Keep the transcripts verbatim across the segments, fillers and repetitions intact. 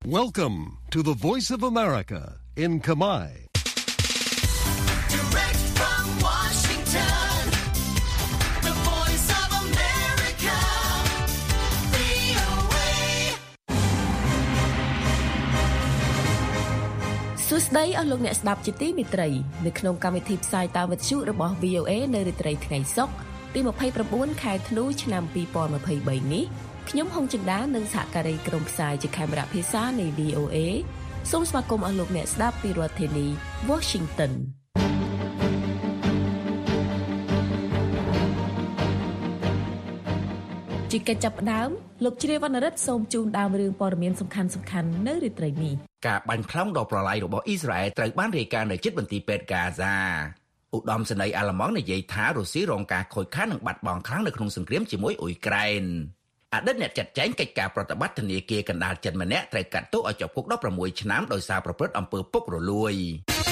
Welcome to the Voice of America in Khmer. Direct from Washington, the Voice of America, វី អូ เอសួស្តីអស់លោកអ្នកស្ដាប់ជាទីមេត្រីនៅក្នុងកម្មវិធីផ្សាយតាមវិទ្យុរបស់ វី អូ เอ នៅរាត្រីថ្ងៃសុក្រទី ម្ភៃប្រាំបួន ខែធ្នូឆ្នាំ ពីរពាន់ម្ភៃបី នេះខ្ញុំហុងចិន្តានិងសហការីក្រុមផ្សាយជាខេមរៈភាសានៃ វី អូ เอ សូមស្វាគមន៍អស់លោកអ្នកស្ដាប់ពីរដ្ឋធានី Washington ជាកិច្ចចាប់ផ្ដើមលោកជ្រាវវណ្ណរិទ្ធសូមជូនដើមរឿងព័ត៌មានសំខាន់ៗនៅរាត្រីនេះការបាញ់ផ្លោងដ៏ប្រឡាយរបស់អ៊ីស្រាអែលត្រូវបានរាយការណ៍នៅជិតមន្ទីរពេទ្យហ្គាហ្សាឧត្តមសេនីយ៍អាល្លឺម៉ង់និយាយថារុស្ស៊ីរងការខូចខាតនិងបាត់បង់ខ្លាំងនៅក្នុងសង្គ្រាមជាមួយអ៊ុយក្រែនអតីតអ្នកចាត់ចែងកិច្ចការប្រតិបត្តិធនាគារកណ្ដាលចិនម្នាក់ត្រូវកាត់ទោសឲ្យជាប់គុកដប់ប្រាំមួយឆ្នាំដោយសារប្រព្រឹត្តអំពើពុករលួយ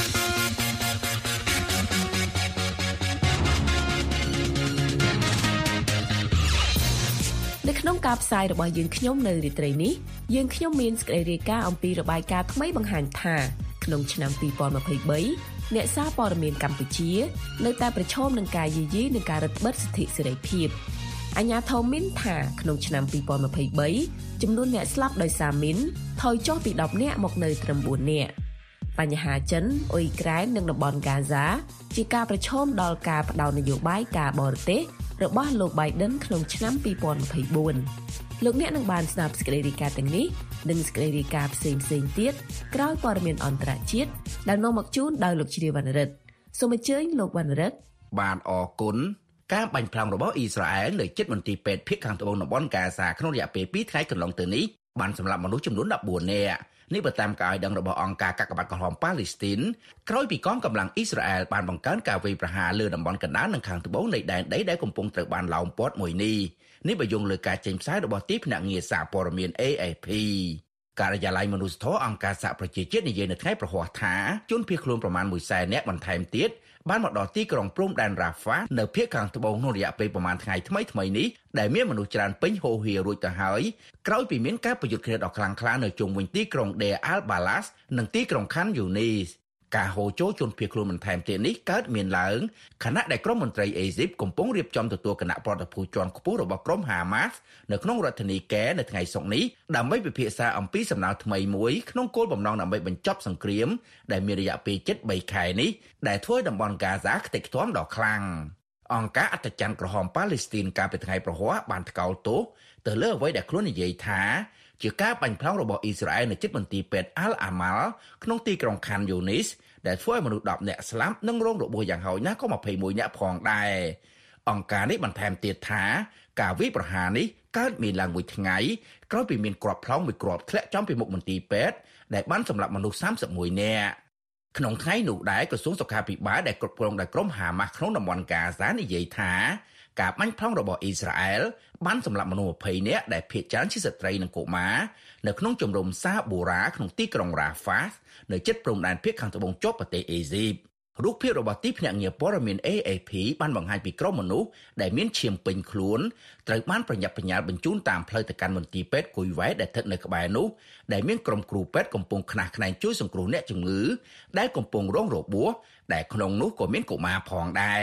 នៅក្នុងការផ្សាយរបស់យើងខ្ញុំនៅរាត្រីនេះយើងខ្ញុំមានសេចក្តីរាយការណ៍អំពីរបាយការណ៍ថ្មីបង្ហាញថាក្នុងឆ្នាំពីរពាន់ម្ភៃបីអ្នកសារព័ត៌មានកម្ពុជានៅតែប្រឈមនឹងការយាយីនិងការរឹតបន្តឹងសិទ្ធិសេរីភាពអាជ្ញាធរមានថាក្នុងឆ្នាំពីរពាន់ម្ភៃបីចំនួនអ្នកស្លាប់ដោយសារមីនថយចុះពីដប់នាក់មកនៅត្រឹមបួននាក់បញ្ហាចិនអ៊ុយក្រែននិងតំបន់ហ្គាហ្សាជាការប្រឈមដល់ការផ្ដោតនយោបាយការបរទេសរបស់លោក Biden ក្នុងឆ្នាំពីរពាន់ម្ភៃបួនលោកអ្នកនឹងបានស្ដាប់សេចក្តីរាយការណ៍ទាំងនេះនិងសេចក្តីរាយការណ៍ផ្សេងៗទៀតក្រោយព័ត៌មានអន្តរជាតិដែលនាំមកជូនដោយលោកជ្រាវវណ្ណរិទ្ធសូមអញ្ជើញលោកវណ្ណរិទ្ធបានអរគុណការបាញ់ផ្លោងរបស់អ៊ីស្រាអែលនៅជិតមន្ទីរពេទ្យភាគខាងត្បូងតំបន់ហ្គាហ្សាក្នុងរយៈពេលពីរថ្ងៃកន្លងទៅនេះបានសម្លាប់មនុស្សចំនួនដប់បួននាក់នេះបើតាមការឲ្យដឹងរបស់អង្គការកាកបាទក្រហមប៉ាឡេស្ទីនក្រោយពីកងកម្លាំងអ៊ីស្រាអែលបានបង្កើនការវាយប្រហារលើតំបន់កណ្ដាលនិងខាងត្បូងនៃដែនដីដែលកំពុងត្រូវបានឡោមព័ទ្ធមួយនេះនេះបើយោងលើការចេញផ្សាយរបស់ទីភ្នាក់ងារសារព័ត៌មាន เอ เอฟ พี ការិយាល័យមនុស្សធម៌អង្គការសហប្រជាជាតិនិយាយនៅថ្ងៃប្រហ័សថាជនភៀសខ្លួនប្រមាណមួយសែននាក់បន្ថែមទៀតបានមកដល់ទីក្រុងព្រំដែនរ៉ាហ្វានៅភាគខាងត្បូងក្នុងរយៈពេលប្រមាណថ្ងៃថ្មីថ្មីនេះដែលមានមនុស្សច្រើនពេញហូរហៀររួចទៅហើយក្រោយពីមានការប្រយុទ្ធគ្នាដ៏ខ្លាំងក្លានៅជុំវិញទីក្រុងដេអាល់បាឡាស់និងទីក្រុងខាន់យូនីសការហូរចូលជនភៀសខ្លួនបន្ថែមទៀតនេះកើតមានឡើងខណៈដែលក្រុមមន្ត្រីអេស៊ីបកំពុងរៀបចំទទួលគណៈប្រតិភូជាន់ខ្ពស់របស់ក្រុមហាម៉ាស់នៅក្នុងរដ្ឋធានីកែនៅថ្ងៃសុក្រនេះដើម្បីពិភាក្សាអំពីសំណើថ្មីមួយក្នុងគោលបំណងដើម្បីបញ្ចប់សង្គ្រាមដែលមានរយៈពេលជិតបីខែនេះដែលធ្វើឲ្យតំបន់ហ្គាហ្សាខ្ទេចខ្ទាំដ៏ខ្លាំងអង្គការអត្តច័ន្ទក្រហមប៉ាឡេស្ទីនកាលពីថ្ងៃប្រហ័សបានថ្កោលទោសទៅលើអ្វីដែលខ្លួននិយាយថាជាការបាញ់ផ្លោងរបស់អ៊ីស្រាអែលនៅជិតមន្ទីរពេទ្យអាល់អាម៉ាល់ក្នុងទីក្រុងខាន់យូនីសដែលធ្វើឲ្យមនុស្សដប់នាក់ស្លាប់និងរងរបួសយ៉ាងហោចណាស់ក៏ម្ភៃមួយនាក់ផងដែរអង្គការនេះបន្ថែមទៀតថាការវាយប្រហារនេះកើតមានឡើងមួយថ្ងៃក្រោយពីមានគ្រាប់ផ្លោងមួយគ្រាប់ធ្លាក់ចំពីមុខមន្ទីរពេទ្យដែលបានសម្លាប់មនុស្សសាមសិបមួយនាក់ក្នុងថ្ងៃនោះដែរក្រសួងសុខាភិបាលដែលគ្រប់គ្រងដោយក្រុមហាម៉ាស់ក្នុងតំបន់ហ្គាហ្សានិយាយថាការបាញ់ផ្លោងរបស់អ៊ីស្រាអែលបានសម្លាប់មនុស្សម្ភៃនាក់ដែលភាគច្រើនជាស្ត្រីនិងកុមារនៅក្នុងជំរំសាបូរ៉ាក្នុងទីក្រុងរ៉ាហ្វានៅជិតព្រំដែនភាគខាងត្បូងជាប់ប្រទេសអេស៊ីបរូបភាពរបស់ទីភ្នាក់ងារព័ត៌មាន เอ เอฟ พี បានបង្ហាញពីក្រុមមនុស្សដែលមានឈាមពេញខ្លួនត្រូវបានប្រញាប់ប្រញាល់បញ្ជូនតាមផ្លូវទៅកាន់មន្ទីរពេទ្យគុយវ៉ែដែលស្ថិតនៅក្បែរនោះដែលមានក្រុមគ្រូពេទ្យកំពុងខ្នះខ្នែងជួយសង្គ្រោះអ្នកជំងឺដែលកំពុងរងរបួសដែលក្នុងនោះក៏មានកុមារផងដែរ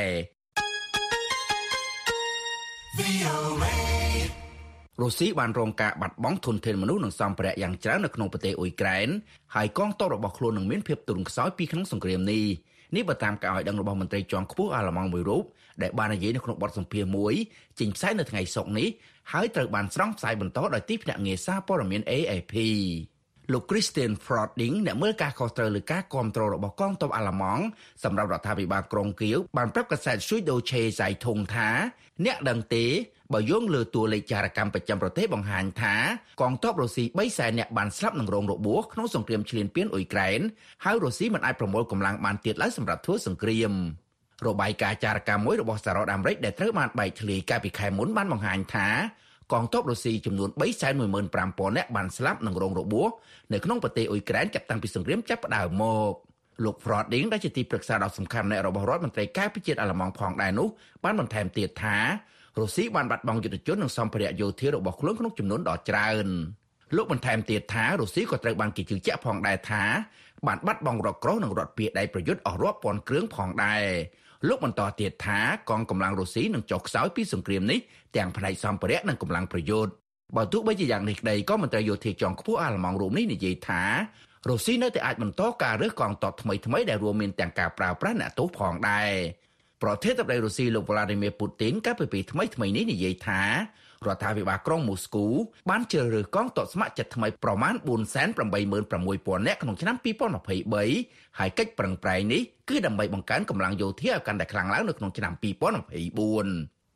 រុស្ស៊ីបានរងការបាត់បង់ធនធានមនុស្សនិងសម្ភារៈយ៉ាងច្រើននៅក្នុងប្រទេសអ៊ុយក្រែនហើយកងទ័ពរបស់ខ្លួននឹងមានភាពទន់ខ្សោយពីក្នុងសង្គ្រាមនេះនេះបើតាមការឲ្យដឹងរបស់មន្ត្រីជាន់ខ្ពស់អាល្លឺម៉ង់មួយរូបដែលបាននិយាយនៅក្នុងបទសម្ភាសន៍មួយចេញផ្សាយនៅថ្ងៃសុក្រនេះហើយត្រូវបានស្រង់ផ្សាយបន្តដោយទីភ្នាក់ងារសារព័ត៌មាន เอ เอฟ พี លោក Christian Froding អ្នកមើលការខុសត្រូវលើការគ្រប់គ្រងរបស់កងទ័ពអាល្លឺម៉ង់សម្រាប់រដ្ឋាភិបាលក្រុងគៀវបានប្រាប់កាសែត Süddeutsche Zeitung ថាអ្នកដឹងទេបើយោងលើតួលេខចារកម្មប្រចាំប្រទេសបង្ហាញថាកងទ័ពរុស្ស៊ីបីសែននាក់បានស្លាប់និងរងរបួសក្នុងសង្គ្រាមឈ្លានពានអ៊ុយក្រែនហើយរុស្ស៊ីមិនអាចប្រមូលកម្លាំងបានទៀតឡើយសម្រាប់ធ្វើសង្គ្រាមរបាយការណ៍ចារកម្មមួយរបស់សហរដ្ឋអាមេរិកដែលត្រូវបានបែកធ្លាយកាលពីខែមុនបានបង្ហាញថាកងទ័ពរុស្ស៊ីចំនួន បីសែនមួយម៉ឺនប្រាំពាន់ នាក់បានស្លាប់និងរងរបួសនៅក្នុងប្រទេសអ៊ុយក្រែនចាប់តាំងពីសង្គ្រាមចាប់ផ្ដើមមកលោក Froding ដែលជាទីប្រឹក្សាដ៏សំខាន់របស់រដ្ឋមន្ត្រីការពារជាតិអាល្លឺម៉ង់ផងដែរនោះបានបន្ថែមទៀតថារុស្ស៊ីបានបាត់បង់យុទ្ធជននិងសម្ភារៈយោធារបស់ខ្លួនក្នុងចំនួនដ៏ច្រើន រលោកបន្ថែមទៀតថារុស្ស៊ីក៏ត្រូវបានគេជឿជាក់ផងដែរថាបានបាត់បង់រថក្រោះនិងរថពាដៃប្រយុទ្ធអស់រាប់ពាន់គ្រឿងផងដែរលោកបន្តទៀតថាកងកម្លាំងរុស្ស៊ីនឹងចុះខ្សោយពីសង្គ្រាមនេះទាំងផ្នែកសម្ភារៈនិងកម្លាំងប្រយុទ្ធបើទោះបីជាយ៉ាងនេះក្តីក៏មន្ត្រីយោធាជាន់ខ្ពស់អាល្លឺម៉ង់រូបនេះនិយាយថារុស្ស៊ីនៅតែអាចបន្តការរើសកងទ័ពថ្មីថ្មីដែលរួមមានទាំងការប្រើប្រាស់អ្នកទោសផងដែរប្រធានាធិបតីរុស្ស៊ីលោក Vladimir Putin កាលពីពេលថ្មីថ្មីនេះនិយាយថារដ្ឋាភិបាលក្រុងមូស្គូបានជ្រើសរើសកងទ័ពស្ម័គ្រចិត្តថ្មីប្រមាណ បួនសែនប្រាំបីម៉ឺនប្រាំមួយពាន់ នាក់ក្នុងឆ្នាំពីរពាន់ម្ភៃបីហើយកិច្ចប្រឹងប្រែងនេះគឺដើម្បីបង្កើនកម្លាំងយោធាឲ្យកាន់តែខ្លាំងឡើងនៅក្នុងឆ្នាំពីរពាន់ម្ភៃបួន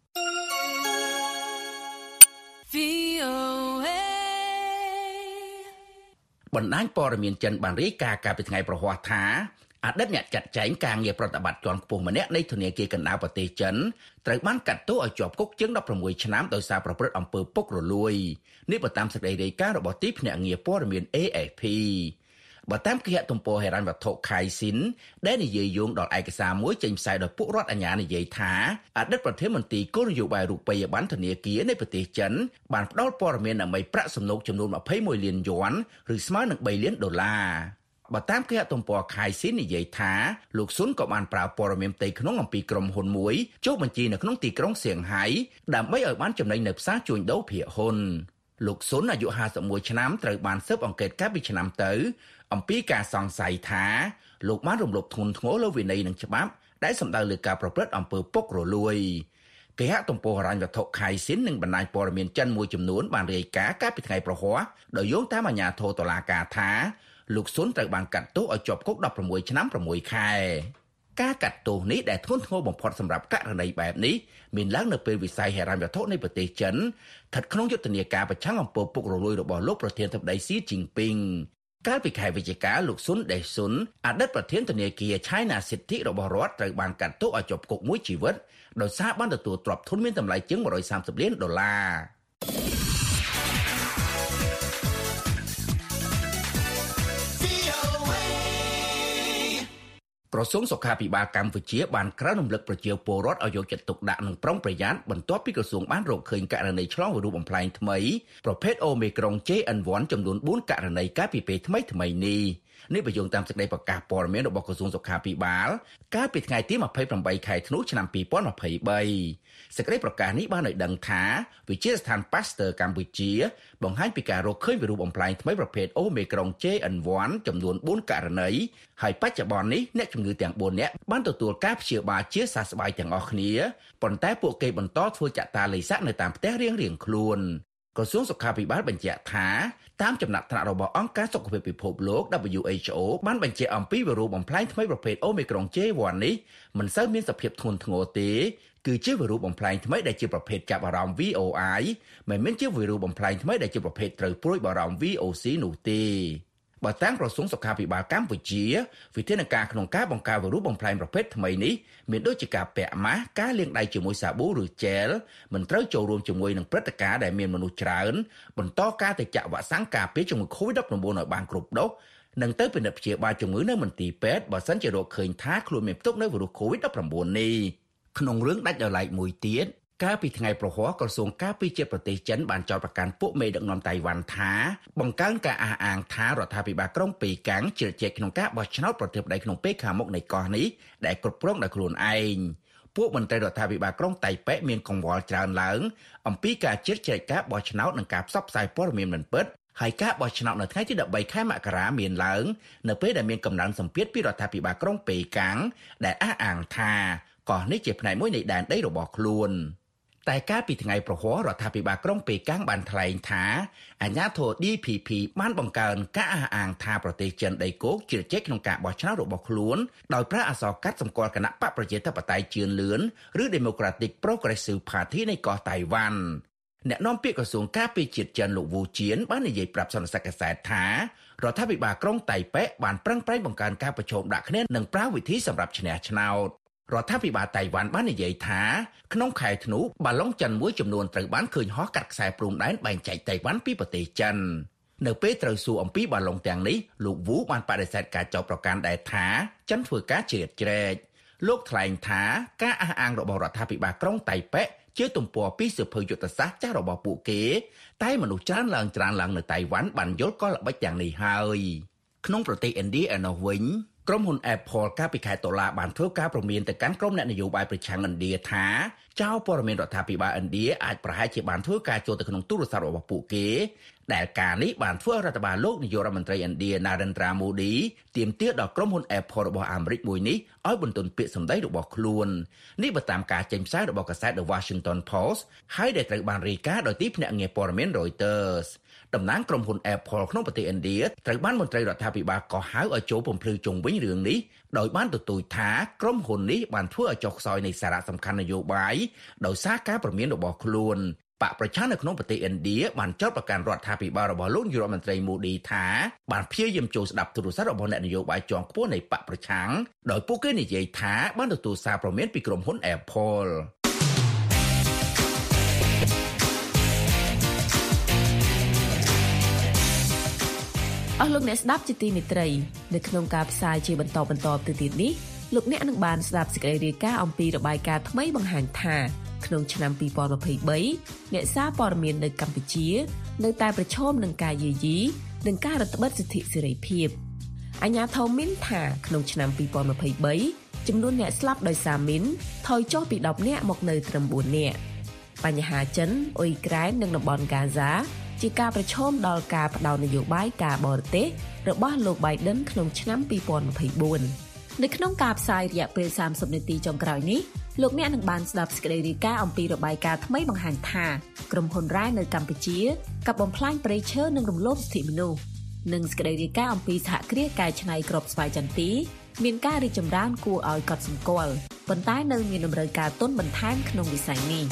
បណ្ដាញព័ត៌មានចិនបានរាយការណ៍កាលពីថ្ងៃប្រហ័សថាអតីតអ្នកចាត់ចែងការងារប្រតិបត្តិជាន់ខ្ពស់ម្នាក់នៃធនាគារកណ្ដាលប្រទេសចិនត្រូវបានកាត់ទោសឲ្យជាប់គុកជាងដប់ប្រាំមួយឆ្នាំដោយសារប្រព្រឹត្តអំពើពុករលួយនេះបើតាមសេចក្តីរាយការណ៍របស់ទីភ្នាក់ងារព័ត៌មាន A F P បើតាមគេហទំព័រហិរញ្ញវត្ថុ Caixin ដែលនិយាយយោងដល់ឯកសារមួយចេញផ្សាយដោយពួករដ្ឋអាជ្ញានិយាយថាអតីតប្រធានមន្ត្រីគោលនយោបាយរូបិយប័ណ្ណធនាគារនៃប្រទេសចិនបានផ្ដល់ព័ត៌មានដើម្បីប្រាក់សំណូកចំនួនម្ភៃមួយលានយួនឬស្មើនឹងបីលានដុល្លារបើតាមគេហទំព័រ Caixin និយាយថាលោកស៊ុនក៏បានប្រើព័ត៌មានផ្ទៃក្នុងអំពីក្រុមហ៊ុនមួយចុះបញ្ជីនៅក្នុងទីក្រុងសៀងហៃដើម្បីឲ្យបានចំណេញនៅផ្សារជួញដូរភាគហ៊ុនលោកស៊ុនអាយុហាសិបមួយឆ្នាំត្រូវបានស៊ើបអង្កេតកាលពីឆ្នាំទៅអំពីការសង្ស័យថាលោកបានរំលោភធ្ងន់ធ្ងរលើវិន័យនិងច្បាប់ដែលសំដៅលើការប្រព្រឹត្តអំពើពុករលួយគេហទំព័រហិរញ្ញវត្ថុ Caixin និងបណ្ដាញព័ត៌មានចិនមួយចំនួនបានរាយការណ៍កាលពីថ្ងៃប្រហ័សដោយយោងតាមអាជ្ញាធរតុលាការថាលោកស៊ុនត្រូវបានកាត់ទោសឲ្យជាប់គុកដប់ប្រាំមួយឆ្នាំប្រាំមួយខែការកាត់ទោសនេះដែលធ្ងន់ធ្ងរបំផុតសម្រាប់ករណីបែបនេះមានឡើងនៅពេលវិស័យហិរញ្ញវត្ថុនៃប្រទេសចិនស្ថិតក្នុងយុទ្ធនាការប្រឆាំងអំពើពុករលួយរបស់លោកប្រធានាធិបតីស៊ីជីនពីងកាលពីខែវិច្ឆិកាលោកស៊ុនដេស៊ុនអតីតប្រធានធនាគារ China City របស់រដ្ឋត្រូវបានកាត់ទោសឲ្យជាប់គុកមួយជីវិតដោយសារបានទទួលទ្រព្យធនមានតម្លៃជាងមួយរយសាមសិបលានដុល្លារក្រសួងសុខាភិបាលកម្ពុជាបានក្រើនរំលឹកប្រជាពលរដ្ឋឲ្យយកចិត្តទុកដាក់និងប្រុងប្រយ័ត្នបន្ទាប់ពីក្រសួងបានរកឃើញករណីឆ្លងវីរុសបំផ្លែងថ្មីប្រភេទ Omicron J N one ចំនួនបួនករណីកាលពីពេលថ្មីថ្មីនេះនេះបញ្យងតាមសេចក្តីប្រកាសព័ត៌មានរបស់ក្រសួងសុខាភិបាលកាលពីថ្ងៃទីម្ភៃប្រាំបីខែធ្នូឆ្នាំពីរពាន់ម្ភៃបីសេចក្តីប្រកាសនេះបានឲ្យដឹងថាវិទ្យាស្ថាន Pasteur កម្ពុជាបង្ហាញពីការរកឃើញវីរុសបំផ្លែងថ្មីប្រភេទ Omicron J N one ចំនួនបួនករណីហើយបច្ចុប្បន្ននេះអ្នកជំងឺទាំងបួននាក់បានទទួលការព្យាបាលជាសះស្បើយទាំងអស់គ្នាប៉ុន្តែពួកគេបន្តធ្វើចាក់តាលិស័កនៅតាមផ្ទះរៀងៗខ្លួនក្រសួងសុខាភិបាលបញ្ជាក់ថាតាមចំណាត់ថ្នាក់របស់អង្គការសុខភាពពិភពលោក W H O បានបញ្ជាក់អំពីវីរុសបំផ្លែងថ្មីប្រភេទ Omicron J one នេះមិនសូវមានសភាពធ្ងន់ធ្ងរទេគឺជាវីរុសបំផ្លែងថ្មីដែលជាប្រភេទចាប់អារម្មណ៍ V O I មិនមែនជាវីរុសបំផ្លែងថ្មីដែលជាប្រភេទត្រូវព្រួយបារម្ភ V O C នោះទេបើតាមក្រសួងសុខាភិបាលកម្ពុជាវិធានការក្នុងការបង្ការវីរុសបំផ្លែងប្រភេទថ្មីនេះមានដូចជាការពាក់ម៉ាស់ការលាងដៃជាមួយសាប៊ូឬជែលមិនត្រូវចូលរួមជាមួយនឹងព្រឹត្តិការណ៍ដែលមានមនុស្សច្រើនបន្តការទៅចាក់វ៉ាក់សាំងការពារជំងឺ COVID ដប់ប្រាំបួន ឲ្យបានគ្រប់ដូសនិងទៅពិនិត្យព្យាបាលជំងឺនៅមន្ទីរពេទ្យបើសិនជារកឃើញថាខ្លួនមានផ្ទុកនៅវីរុស COVID ដប់ប្រាំបួន នេះក្នុងរឿងដាច់ដោយឡែកមួយទៀតកាលពីថ្ងៃប្រហ័សក្រសួងការពារជាតិប្រទេសចិនបានចោទប្រកាន់ពួកមេដឹកនាំតៃវ៉ាន់ថាបង្កើនការអះអាងថារដ្ឋាភិបាលក្រុងប៉េកាំងជ្រៀតជ្រែកក្នុងការបោះឆ្នោតប្រតិបត្តិក្នុងពេលខាងមុខនៃកោះនេះដែលគ្រប់គ្រងដោយខ្លួនឯងពួកមន្ត្រីរដ្ឋាភិបាលក្រុងតៃប៉េមានកង្វល់ច្រើនឡើងអំពីការជ្រៀតជ្រែកការបោះឆ្នោតនិងការផ្សព្វផ្សាយព័ត៌មានមិនពិតហើយការបោះឆ្នោតនៅថ្ងៃទីដប់បីខែមករាមានឡើងនៅពេលដែលមានកំណើនសម្ពាធពីរដ្ឋាភិបាលក្រុងប៉េកាំងដែលអះអាងថាកោះនេះជាផ្នែកមួយនៃដែនដីរបស់ខ្លួនតែកាលពីថ្ងៃប្រហ័សរដ្ឋាភិបាលក្រុងប៉េកាំងបានថ្លែងថាអាជ្ញាធរ D P P បានបង្កើនការអះអាងថាប្រទេសចិនដីគោកជ្រៀតជ្រែកក្នុងការបោះឆ្នោតរបស់ខ្លួនដោយប្រើអក្សរកាត់សម្គាល់គណៈបកប្រជាធិបតេយ្យជឿនលឿនឬ Democratic Progressive Party នៃកោះតៃវ៉ាន់អ្នកនាំពាក្យក្រសួងការពារជាតិចិនលោកវូជៀនបាននិយាយប្រាប់សន្និសីទកាសែតថារដ្ឋាភិបាលក្រុងតៃប៉េបានប្រឹងប្រែងបង្កើនការប្រជុំដាក់គ្នានិងប្រើវិធីសម្រាប់ឈ្នះឆ្នោតរដ្ឋាភិបាលតៃវ៉ាន់បាននិយាយថាក្នុងខែធ្នូបាឡុងចិនមួយចំនួនត្រូវបានឃើញហោះកាត់ខ្សែព្រំដែនបែងចែកតៃវ៉ាន់ពីប្រទេសចិននៅពេលត្រូវសួរអំពីបាឡុងទាំងនេះលោកវូបានបដិសេធការចោទប្រកាន់ដែរថាចិនធ្វើការជ្រៀតជ្រែកលោកថ្លែងថាការអះអាងរបស់រដ្ឋាភិបាលក្រុងតៃប៉េជាទំព័រពីសៀវភៅយុទ្ធសាស្ត្រចាស់របស់ពួកគេតែមនុស្សច្រើនឡើងច្រើនឡើងនៅតៃវ៉ាន់បានយល់កលល្បិចយ៉ាងនេះហើយក្នុងប្រទេសឥណ្ឌាឯណោះវិញក្រុមហ៊ុន Apple កាលពីខែតុលាបានធ្វើការព្រមានទៅកាន់ក្រុមអ្នកនយោបាយប្រឆាំងឥណ្ឌាថាចៅព័ត៌មានរដ្ឋាភិបាលឥណ្ឌាអាចប្រហែលជាបានធ្វើការចូលទៅក្នុងទូរស័ព្ទរបស់ពួកគេដែលការនេះបានធ្វើឲ្យរដ្ឋបាលលោកនាយករដ្ឋមន្ត្រីឥណ្ឌា Narendra Modi ទាមទារដល់ក្រុមហ៊ុន Apple របស់អាមេរិកមួយនេះឲ្យបន្ទន់ពាក្យសម្ដីរបស់ខ្លួននេះបើតាមការចេញផ្សាយរបស់កាសែត The Washington Post ហើយដែលត្រូវបានរាយការណ៍ដោយទីភ្នាក់ងារព័ត៌មាន Reuters តំណាងក្រុមហ៊ុន Apple ក្នុងប្រទេសឥណ្ឌាត្រូវបានមន្ត្រីរដ្ឋាភិបាលកោះហៅឲ្យចូលពំភ្លឺជុំវិញរឿងនេះដោយបានទទូចថាក្រុមហ៊ុននេះបានធ្វើឲ្យចុះខ្សោយនៃសារៈសំខាន់នយោបាយដោយសារការព្រមានរបស់ខ្លួនបកប្រឆាំងនៅក្នុងប្រទេសឥណ្ឌាបានចោទប្រកាន់រដ្ឋាភិបាលរបស់លោកនាយរដ្ឋមន្ត្រី Modi ថាបានព្យាយាមចូលស្ដាប់ទូរស័ព្ទរបស់អ្នកនយោបាយជាន់ខ្ពស់នៃបកប្រឆាំងដោយពួកគេនិយាយថាបានទទួលសារព្រមានពីក្រុមហ៊ុន Apple អស់លោកអ្នកស្ដាប់ជាទីមេត្រីនៅក្នុងការផ្សាយជាបន្តបន្តទៅទៀតនេះលោកអ្នកនឹងបានស្ដាប់សេចក្តីរាយការណ៍អំពីរបាយការណ៍ថ្មីបង្ហាញថាក្នុងឆ្នាំពីរពាន់ម្ភៃបីអ្នកសារព័ត៌មាននៅកម្ពុជានៅតែប្រឈមនឹងការយាយីនិងការរឹតបន្តឹងសិទ្ធិសេរីភាពអាជ្ញាធរមានថាក្នុងឆ្នាំពីរពាន់ម្ភៃបីចំនួនអ្នកស្លាប់ដោយសារមីនថយចុះពីដប់នាក់មកនៅត្រឹមបួននាក់បញ្ហាចិនអ៊ុយក្រែននិងតំបន់ហ្គាហ្សាជាការប្រឈមដល់ការផ្ដោតនយោបាយការបរទេសរបស់លោក Biden ក្នុងឆ្នាំពីរពាន់ម្ភៃបួននៅក្នុងការផ្សាយរយៈពេលសាមសិបនាទីចុងក្រោយនេះលោកអ្នកនឹងបានស្ដាប់សេចក្តីរាយការណ៍អំពីរបាយការណ៍ថ្មីបង្ហាញថាក្រុមហ៊ុនរ៉ែនៅកម្ពុជាកាប់បំផ្លាញព្រៃឈើនិងរំលោភសិទ្ធិមនុស្សនិងសេចក្តីរាយការណ៍អំពីសហគ្រាសកែច្នៃគ្រាប់ស្វាយចន្ទីមានការរីកចម្រើនគួរឲ្យកត់សម្គាល់ប៉ុន្តែនៅមានតម្រូវការទុនបន្ថែមក្នុងវិស័យនេះ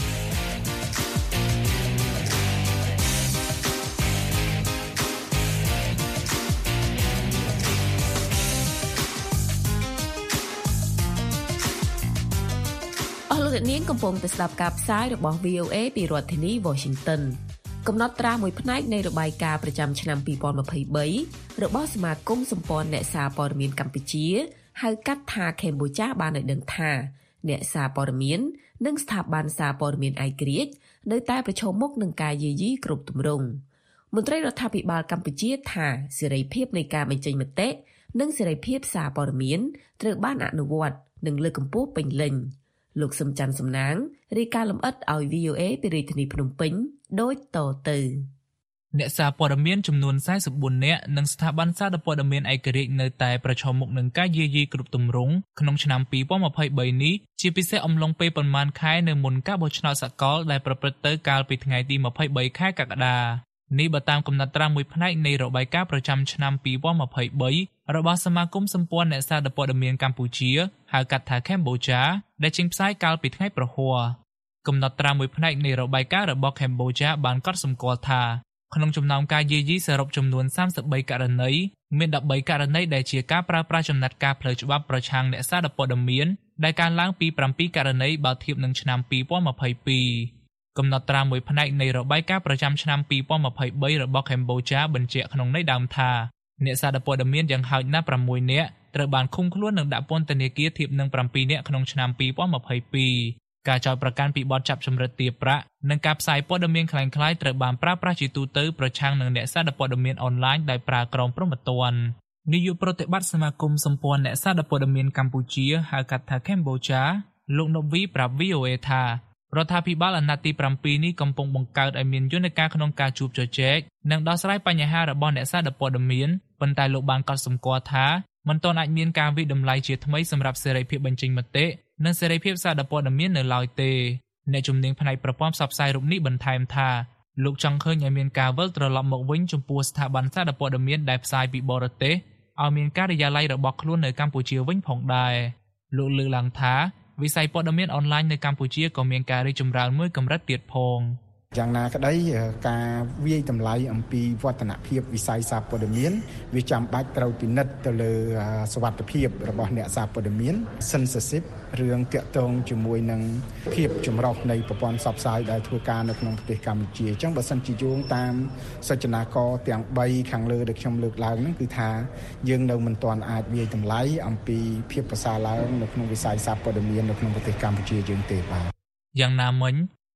លោកនាងកំពុងតែស្ដាប់ការផ្សាយរបស់ វី អូ เอ ពីរដ្ឋធានី Washington កំណត់ត្រាមួយផ្នែកនៃរបាយការណ៍ប្រចាំឆ្នាំពីរពាន់ម្ភៃបីរបស់សមាគមសម្ព័ន្ធអ្នកសារព័ត៌មានកម្ពុជាហៅកាត់ថា Cambodia បានឲ្យដឹងថាអ្នកសារព័ត៌មាននិងស្ថាប័នសារព័ត៌មានឯករាជ្យនៅតែប្រឈមមុខនឹងការយាយីគ្រប់ទម្រង់មន្ត្រីរដ្ឋាភិបាលកម្ពុជាថាសេរីភាពនៃការបញ្ចេញមតិនិងសេរីភាពសារព័ត៌មានត្រូវបានអនុវត្តនិងលើកកម្ពស់ពេញលេញលោកសំច័ន្ទសំណាងរាយការណ៍លម្អិតឲ្យ វី អូ เอ ពីរាជធានីភ្នំពេញដូចតទៅអ្នកសារព័ត៌មានចំនួនសែនសិបបួននាក់និងស្ថាប័នសារព័ត៌មានឯករាជ្យនៅតែប្រឈមមុខនឹងការយាយីគ្រប់ទម្រង់ក្នុងឆ្នាំពីរពាន់ម្ភៃបីនេះជាពិសេសអំឡុងពេលប៉ុន្មានខែនៅមុនការបោះឆ្នោតសកលដែលប្រព្រឹត្តទៅកាលពីថ្ងៃទីម្ភៃបីខែកក្កដានេះបើតាមកំណត់ត្រាមួយផ្នែកនៃរបាយការណ៍ប្រចាំឆ្នាំពីរពាន់ម្ភៃបីរបស់សមាគមសម្ព័ន្ធអ្នកសារព័ត៌មានកម្ពុជាហៅកាត់ថា Cambodia ដែលចេញផ្សាយកាលពីថ្ងៃប្រហ័សកំណត់ត្រាមួយផ្នែកនៃរបាយការណ៍របស់ Cambodia បានកត់សម្គាល់ថាក្នុងចំណោមការយាយីសរុបចំនួនសាមសិបបីករណីមានដប់បីករណីដែលជាការប្រើប្រាស់ចំណាត់ការផ្លូវច្បាប់ប្រឆាំងអ្នកសារព័ត៌មានដែលកើនឡើងពីប្រាំពីរករណីបើធៀបនឹងឆ្នាំពីរពាន់ម្ភៃពីរកំណត់ត្រាមួយផ្នែកនៃរបាយការណ៍ប្រចាំឆ្នាំពីរពាន់ម្ភៃបីរបស់ Cambodia បញ្ជាក់ក្នុងន័យដើមថាអ្នកសារព័ត៌មានយ៉ាងហោចណាស់ប្រាំមួយនាក់ត្រូវបានឃុំខ្លួននិងដាក់ពន្ធនាគារធៀបនឹងប្រាំពីរនាក់ក្នុងឆ្នាំពីរពាន់ម្ភៃពីរការចោទប្រកាន់ពីបទចាប់ចម្រិតទារប្រាក់និងការផ្សាយព័ត៌មានคล้ายៗត្រូវបានប្រើប្រាស់ជាទូទៅប្រឆាំងនឹងអ្នកសារព័ត៌មានអនឡាញដោយប្រើក្រមព្រហ្មទណ្ឌនាយកប្រតិបត្តិសមាគមសម្ព័ន្ធអ្នកសារព័ត៌មានកម្ពុជាហៅកាត់ថា Cambodia លោកណូវីប្រាប់ វី អូ เอ ថារដ្ឋាភិបាលអាណត្តិទីប្រាំពីរនេះកំពុងបង្កើតឲ្យមានយន្តការក្នុងការជួបជជែកនិងដោះស្រាយបញ្ហារបស់អ្នកសារព័ត៌មានប៉ុន្តែលោកបានកត់សម្គាល់ថាមិនទាន់អាចមានការវិតម្លៃជាថ្មីសម្រាប់សេរីភាពបញ្ចេញមតិនិងសេរីភាពសារព័ត៌មាននៅឡើយទេអ្នកជំនាញផ្នែកប្រព័ន្ធផ្សព្វផ្សាយរូបនេះបន្ថែមថាលោកចង់ឃើញឲ្យមានការវិលត្រឡប់មកវិញចំពោះស្ថាប័នសារព័ត៌មានដែលផ្សាយពីបរទេសឲ្យមានការិយាល័យរបស់ខ្លួននៅកម្ពុជាវិញផងដែរលោកលើកឡើងថាវិស័យព័ត៌មានអនឡាញនៅកម្ពុជាក៏មានការរីកចម្រើនមួយកម្រិតទៀតផងយ៉ាងណាក្តីការវាយតម្លៃអំពីវឌ្ឍនភាពវិស័យសារព័ត៌មានវាចាំបាច់ត្រូវពិនិត្យទៅលើសុវត្ថិភាពរបស់អ្នកសារព័ត៌មាន censorship រឿងតាក់ទងជាមួយនឹងភាពចម្រុះនៃប្រព័ន្ធផ្សព្វផ្សាយដែលធ្វើការនៅក្នុងប្រទេសកម្ពុជាអញ្ចឹងបើសិនជាយោងតាមសចនាករទាំងបីខាងលើដែលខ្ញុំលើកឡើងហ្នឹងគឺថាយើងនៅមិនទាន់អាចវាយតម្លៃអំពីភាពប្រសើរឡើងនៅក្នុងវិស័យសារព័ត៌មាននៅក្នុងប្រទេសកម្ពុជាយើងទេបាទយ៉ាងណាមិញ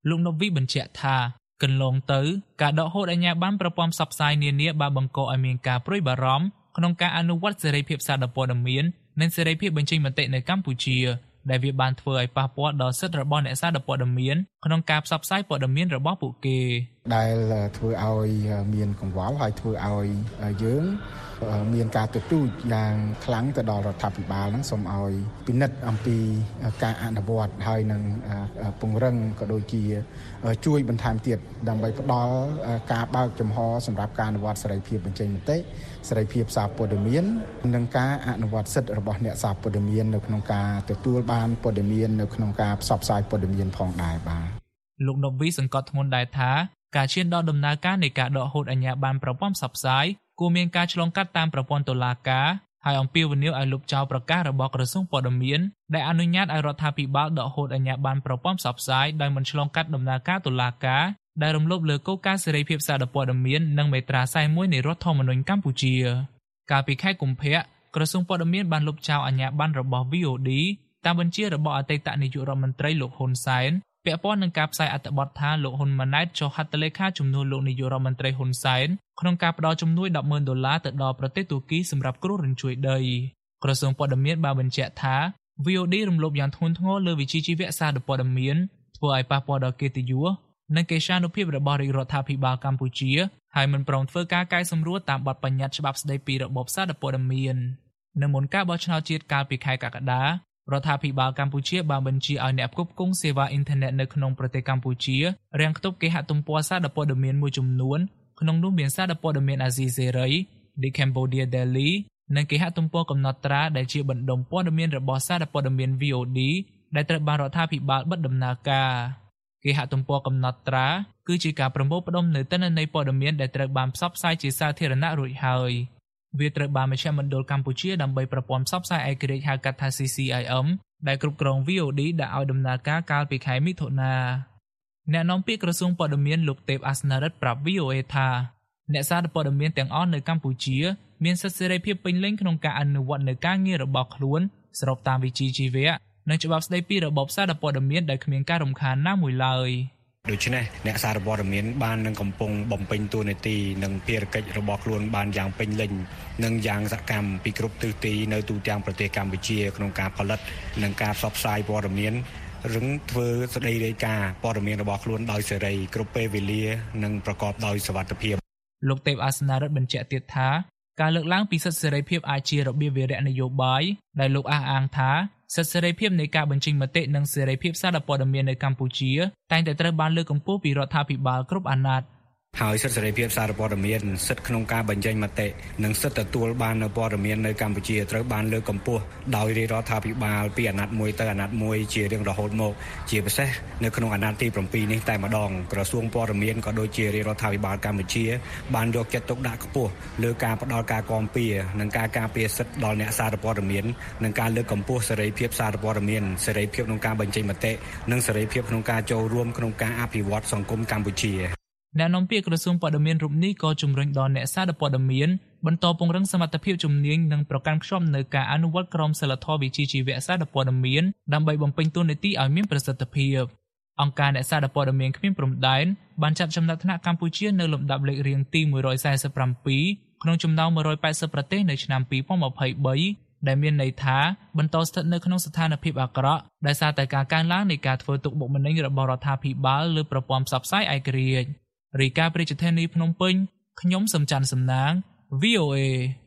លោកណូវីបញ្ជាក់ថាកន្លងទៅការដកហូតអាជ្ញាប័ណ្ណប្រព័ន្ធផ្សព្វផ្សាយនានាបានបង្កឲ្យមានការព្រួយបារម្ភក្នុងការអនុវត្តសេរីភាពសារព័ត៌មាននិងសេរីភាពបញ្ចេញមតិនៅកម្ពុជាដែលវាបានធ្វើឲ្យប៉ះពាល់ដល់សិទ្ធិរបស់អ្នកសារព័ត៌មានក្នុងការផ្សព្វផ្សាយព័ត៌មានរបស់ពួកគេដែលធ្វើឲ្យមានកង្វល់ហើយធ្វើឲ្យយើងមានការទទូចយ៉ាងខ្លាំងទៅដល់រដ្ឋាភិបាលហ្នឹងសូមឲ្យពិនិត្យអំពីការអនុវត្តហើយនឹងពង្រឹងក៏ដូចជាជួយបន្ថែមទៀតដើម្បីផ្ដល់ការបើកចំហសម្រាប់ការអនុវត្តសេរីភាពបញ្ចេញមតិសេរីភាពសារព័ត៌មាននិងការអនុវត្តសិទ្ធិរបស់អ្នកសារព័ត៌មាននៅក្នុងការទទួលបានព័ត៌មាននៅក្នុងការផ្សព្វផ្សាយព័ត៌មានផងដែរបាទលោកណូវីសង្កត់ធ្ងន់ដែរថាការឈានដល់ដំណើរការនៃការដកហូតអាជ្ញាប័ណ្ណប្រព័ន្ធផ្សព្វផ្សាយគួរមានការឆ្លងកាត់តាមប្រព័ន្ធតុលាការហើយអំពាវនាវឲ្យលុបចោលប្រកាសរបស់ក្រសួងព័ត៌មានដែលអនុញ្ញាតឲ្យរដ្ឋាភិបាលដកហូតអាជ្ញាប័ណ្ណប្រព័ន្ធផ្សព្វផ្សាយដោយមិនឆ្លងកាត់ដំណើរការតុលាការដែលរំលោភលើគោលការណ៍សេរីភាពសារព័ត៌មាននិងមាត្រាสี่สิบเอ็ดនៃរដ្ឋធម្មនុញ្ញកម្ពុជាកាលពីខែកុម្ភៈក្រសួងព័ត៌មានបានលុបចោលអាជ្ញាប័ណ្ណរបស់ វី អូ ឌី តាមបញ្ជារបស់អតីតនាយករដ្ឋមន្ត្រីលោកហ៊ុនសែនពាក់ព័ន្ធនឹងការផ្សាយអត្ថបទថាលោកហ៊ុនម៉ាណែតចុះហត្ថលេខាជំនួសលោកនាយករដ្ឋមន្ត្រីហ៊ុនសែនក្នុងការផ្តល់ជំនួយ ដប់ម៉ឺន ដុល្លារទៅដល់ប្រទេសទួរគីសម្រាប់គ្រោះរញ្ជួយដីក្រសួងព័ត៌មានបានបញ្ជាក់ថា វី អូ ឌី រំលោភយ៉ាងធ្ងន់ធ្ងរលើវិជ្ជាជីវៈសារព័ត៌មានធ្វើឲ្យប៉ះពាល់ដល់កិត្តិយសនិងកិត្យានុភាពរបស់រាជរដ្ឋាភិបាលកម្ពុជាហើយមិនព្រមធ្វើការកែសម្រួលតាមបទបញ្ញត្តិច្បាប់ស្តីពីរបបសារព័ត៌មាននៅមុនការបោះឆ្នោតជាតិកាលពីខែកក្កដារដ្ឋាភិបាលកម្ពុជាបានបញ្ជាឲ្យអ្នកផ្គត់ផ្គង់សេវាអ៊ីនធឺណិតនៅក្នុងប្រទេសកម្ពុជារាំងខ្ទប់គេហទំព័រសារព័ត៌មានមួយចំនួនក្នុងនោះមានសារព័ត៌មានអាស៊ីសេរី The Cambodia Daily និងគេហទំព័រកំណត់ត្រាដែលជាបណ្ដុំព័ត៌មានរបស់សារព័ត៌មាន វី អូ ឌី ដែលត្រូវបានរដ្ឋាភិបាលបិទដំណើរការគេហទំព័រកំណត់ត្រាគឺជាការប្រមូលផ្ដុំនៅទិន្នន័យព័ត៌មានដែលត្រូវបានផ្សព្វផ្សាយជាសាធារណៈរួចហើយវាត្រូវបានមជ្ឈមណ្ឌលកម្ពុជាដើម្បីប្រព័ន្ធផ្សព្វផ្សាយឯករាជ្យហៅកាត់ថា ស៊ី ស៊ី អ៊ី អឹម ដែលគ្រប់គ្រង វី អូ ឌី ដាក់ឲ្យដំណើរការកាលពីខែមិថុនាអ្នកនាំពាក្យក្រសួងព័ត៌មានលោកទេពអាសនរិទ្ធប្រាប់ វី អូ អេ ថាអ្នកសារព័ត៌មានទាំងអស់នៅកម្ពុជាមានសិទ្ធិសេរីភាពពេញលេញក្នុងការអនុវត្តនៅការងាររបស់ខ្លួនស្របតាមវិជ្ជាជីវៈនិងច្បាប់ស្តីពីរបបសារព័ត៌មានដែលគ្មានការរំខានណាមួយឡើយដូច្នេះអ្នកសារព័ត៌មានបាននឹងកំពុងបំពេញតួនាទីនិងភារកិច្ចរបស់ខ្លួនបានយ៉ាងពេញលេញនិងយ៉ាងសកម្មពីគ្រប់ទិសទីនៅទូទាំងប្រទេសកម្ពុជាក្នុងការផលិតនិងការផ្សព្វផ្សាយព័ត៌មានរឹងធ្វើស្តីរាយការណ៍ព័ត៌មានរបស់ខ្លួនដោយសេរីគ្រប់ពេលវេលានិងប្រកបដោយសុវត្ថិភាពលោកទេពអាសនរិទ្ធបញ្ជាក់ទៀតថាការលើកឡើងពីសិទ្ធិសេរីភាពអាចជារបៀបវារៈនយោបាយដែលលោកអះអាងថាសិទ្ធិសេរីភាពនៃការបញ្ចេញមតិនិងសេរីភាពសារព័ត៌មាននៅកម្ពុជាតែងតែត្រូវបានលើកកម្ពស់ពីរដ្ឋាភិបាលគ្រប់អាណត្តិហើយសិទ្ធិសេរីភាពសារព័ត៌មានសិទ្ធិក្នុងការបញ្ចេញមតិនិងសិទ្ធិទទួលបាននូវព័ត៌មាននៅកម្ពុជាត្រូវបានលើកកម្ពស់ដោយរាជរដ្ឋាភិបាលពីអាណត្តិមួយទៅអាណត្តិមួយជារៀងរហូតមកជាពិសេសនៅក្នុងអាណត្តិទី7នេះតែម្ដងក្រសួងព័ត៌មានក៏ដូចជារាជរដ្ឋាភិបាលកម្ពុជាបានយកចិត្តទុកដាក់ខ្ពស់លើការផ្ដល់ការគាំពារនិងការការពារសិទ្ធិដល់អ្នកសារព័ត៌មាននិងការលើកកម្ពស់សេរីភាពសារព័ត៌មានសេរីភាពក្នុងការបញ្ចេញមតិនិងសេរីភាពក្នុងការចូលរួមក្នុងការអភិវឌ្ឍសង្គមកម្ពុជាអ្នកនាំពាក្យក្រសួងព័ត៌មានរូបនេះក៏ជំរុញដល់អ្នកសារព័ត៌មានបន្តពង្រឹងសមត្ថភាពជំនាញនិងប្រកាន់ខ្ជាប់នូវការអនុវត្តក្រមសីលធម៌វិជ្ជាជីវៈសារព័ត៌មានដើម្បីបំពេញតួនាទីឲ្យមានប្រសិទ្ធភាពអង្គការអ្នកសារព័ត៌មានគ្មានព្រំដែនបានចាត់ចំណាត់ថ្នាក់កម្ពុជានៅលំដាប់លេខរៀងទីមួយរយสี่สิบเจ็ดក្នុងចំណោមមួយរយแปดสิบប្រទេសនៅឆ្នាំยี่สิบยี่สิบสามដែលមានន័យថាបន្តស្ថិតនៅក្នុងស្ថានភាពអាក្រក់ដោយសារតែការកើនឡើងនៃការធ្វើទុកបុកម្នេញរបស់រដ្ឋាភិបាលលើប្រព័ន្ធផ្សព្វផ្សាយឯករាជ្យរាយការណ៍ពីរាជធានីភ្នំពេញខ្ញុំសំច័ន្ទសំណាង វី អូ អេ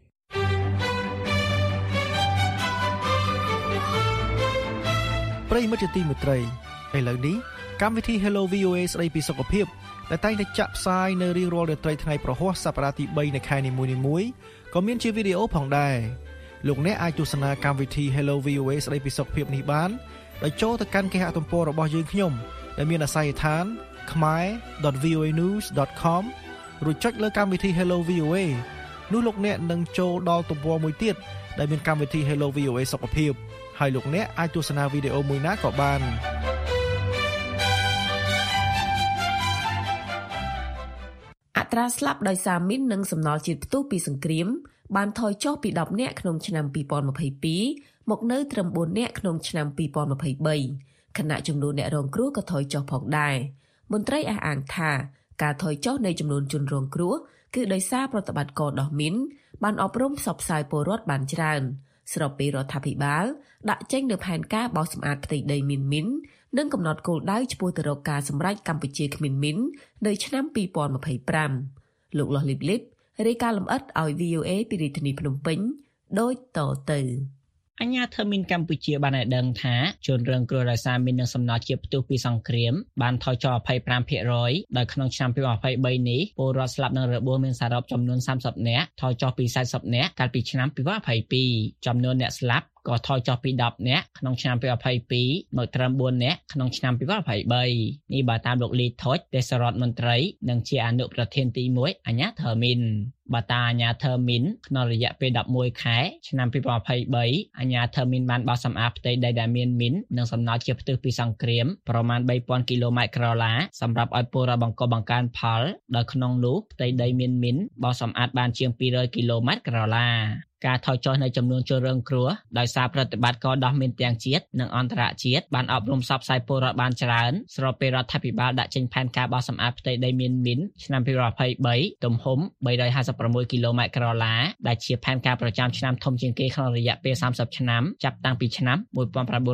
ប្រិយមិត្តជាទីមេត្រីឥឡូវនេះកម្មវិធី Hello វី អូ អេ ស្ដីពីសុខភាពដែលតែងតែចាក់ផ្សាយនៅរៀងរាល់រាត្រីថ្ងៃប្រហ័សសប្តាហ៍ទីបីនៃខែនីមួយៗក៏មានជាវីដេអូផងដែរលោកអ្នកអាចទស្សនាកម្មវិធី Hello វី អូ អេ ស្ដីពីសុខភាពនេះបានដោយចូលទៅកាន់គេហទំព័ររបស់យើងខ្ញុំដែលមានអាសយដ្ឋានkhmae dot v o a news dot com រួចចុចលើកម្មវិធី Hello វី អូ អេ នោះលោកអ្នកនឹងចូលដល់ទំព័រមួយទៀតដែលមានកម្មវិធី Hello វី អូ អេ សុខភាពហើយលោកអ្នកអាចទស្សនាវីដេអូមួយណាក៏បានអត្រាស្លាប់ដោយសារមីននិងសំណល់ជាតិផ្ទុះពីសង្គ្រាមបានថយចុះពីដប់នាក់ក្នុងឆ្នាំยี่สิบยี่สิบสองមកនៅត្រឹមbốnនាក់ក្នុងឆ្នាំยี่สิบยี่สิบสามខណៈចំនួនអ្នករងគ្រោះក៏ថយចុះផងដែរមន្ត្រីអះអាងថាការថយចុះនៃចំនួនជនរងគ្រោះគឺដោយសារប្រតិបត្តិការដោះមីនបានអប់រំផ្សព្វផ្សាយពលរដ្ឋបានច្រើនស្របពេលរដ្ឋាភិបាលដាក់ចេញនូវផែនការបោសសម្អាតផ្ទៃដីមីនមីននិងកំណត់គោលដៅឆ្ពោះទៅរកការសម្រេចកម្ពុជាគ្មានមីននៅឆ្នាំពីរពាន់ម្ភៃប្រាំលោកលាស់លីបលីបរាយការណ៍លម្អិតឲ្យ វី អូ អេ ពីរាជធានីភ្នំពេញដូចតទៅអញ្ញាធិមីនកម្ពុជាបានឲ្យដឹងថាជនរងគ្រោះដោយសារមាននឹងសំណល់ជាតិផ្ទុះពីសង្គ្រាមបានថយចុះ ยี่สิบห้าเปอร์เซ็นต์ ដោយក្នុងឆ្នាំยี่สิบยี่สิบสามនេះពលរដ្ឋស្លាប់និងរបួសមានសរុបចំនួนสามสิบនាក់ថយចុះពីสี่สิบនាក់កាលពីឆ្នាំยี่สิบยี่สิบสองចំនួនអ្នកស្លាប់ក៏ថយចុះពីtenនាក់ក្នុងឆ្នាំยี่สิบยี่สิบสองមកត្រឹមfourនាក់ក្នុងឆ្នាំยี่สิบยี่สิบสามនេះបើតាមលោកលីថុចទេសរដ្ឋមន្ត្រីនិងជាអនុប្រធានទីoneអញ្ញាធិមីនបើតាអញ្ញាធិមីនក្នុងរយៈពេលelevenខែឆ្នាំยี่สิบยี่สิบสามអញ្ញាធិមីនបានបោសសម្អាតផ្ទៃដីដែលមានមីននិងសំណល់ជាតិផ្ទុះពីសង្គ្រាមប្រមាណthree thousandគីឡូម៉ែត្រក្រឡាសម្រាប់ឲ្យពលរដ្ឋបង្កបង្កើនផលដោយក្នុងនោះផ្ទៃដីមានមីនបោសសម្អាតបានជាងtwo hundredគីឡូម៉ែត្រក្រឡាការថយចុះនៃចំនួនជនរងគ្រោះដោយសារប្រតិបត្តិការដោះមីនទាំងជាតិនិងអន្តរជាតិបានអប់រំផ្សព្វផ្សាយពលរដ្ឋបានច្រើនស្របពេលរដ្ឋាភិបាលដាក់ចេញផែនការបោសសម្អាតផ្ទៃដីមានមីនឆ្នាំยี่สิบยี่สิบสามទំហំthree hundred fifty-sixគីឡូម៉ែត្រក្រឡាដែលជាផែនការប្រចាំឆ្នាំធំជាងគេក្នុងរយៈពេលthirtyឆ្នាំចាប់តាំងពីឆ្នាំnineteen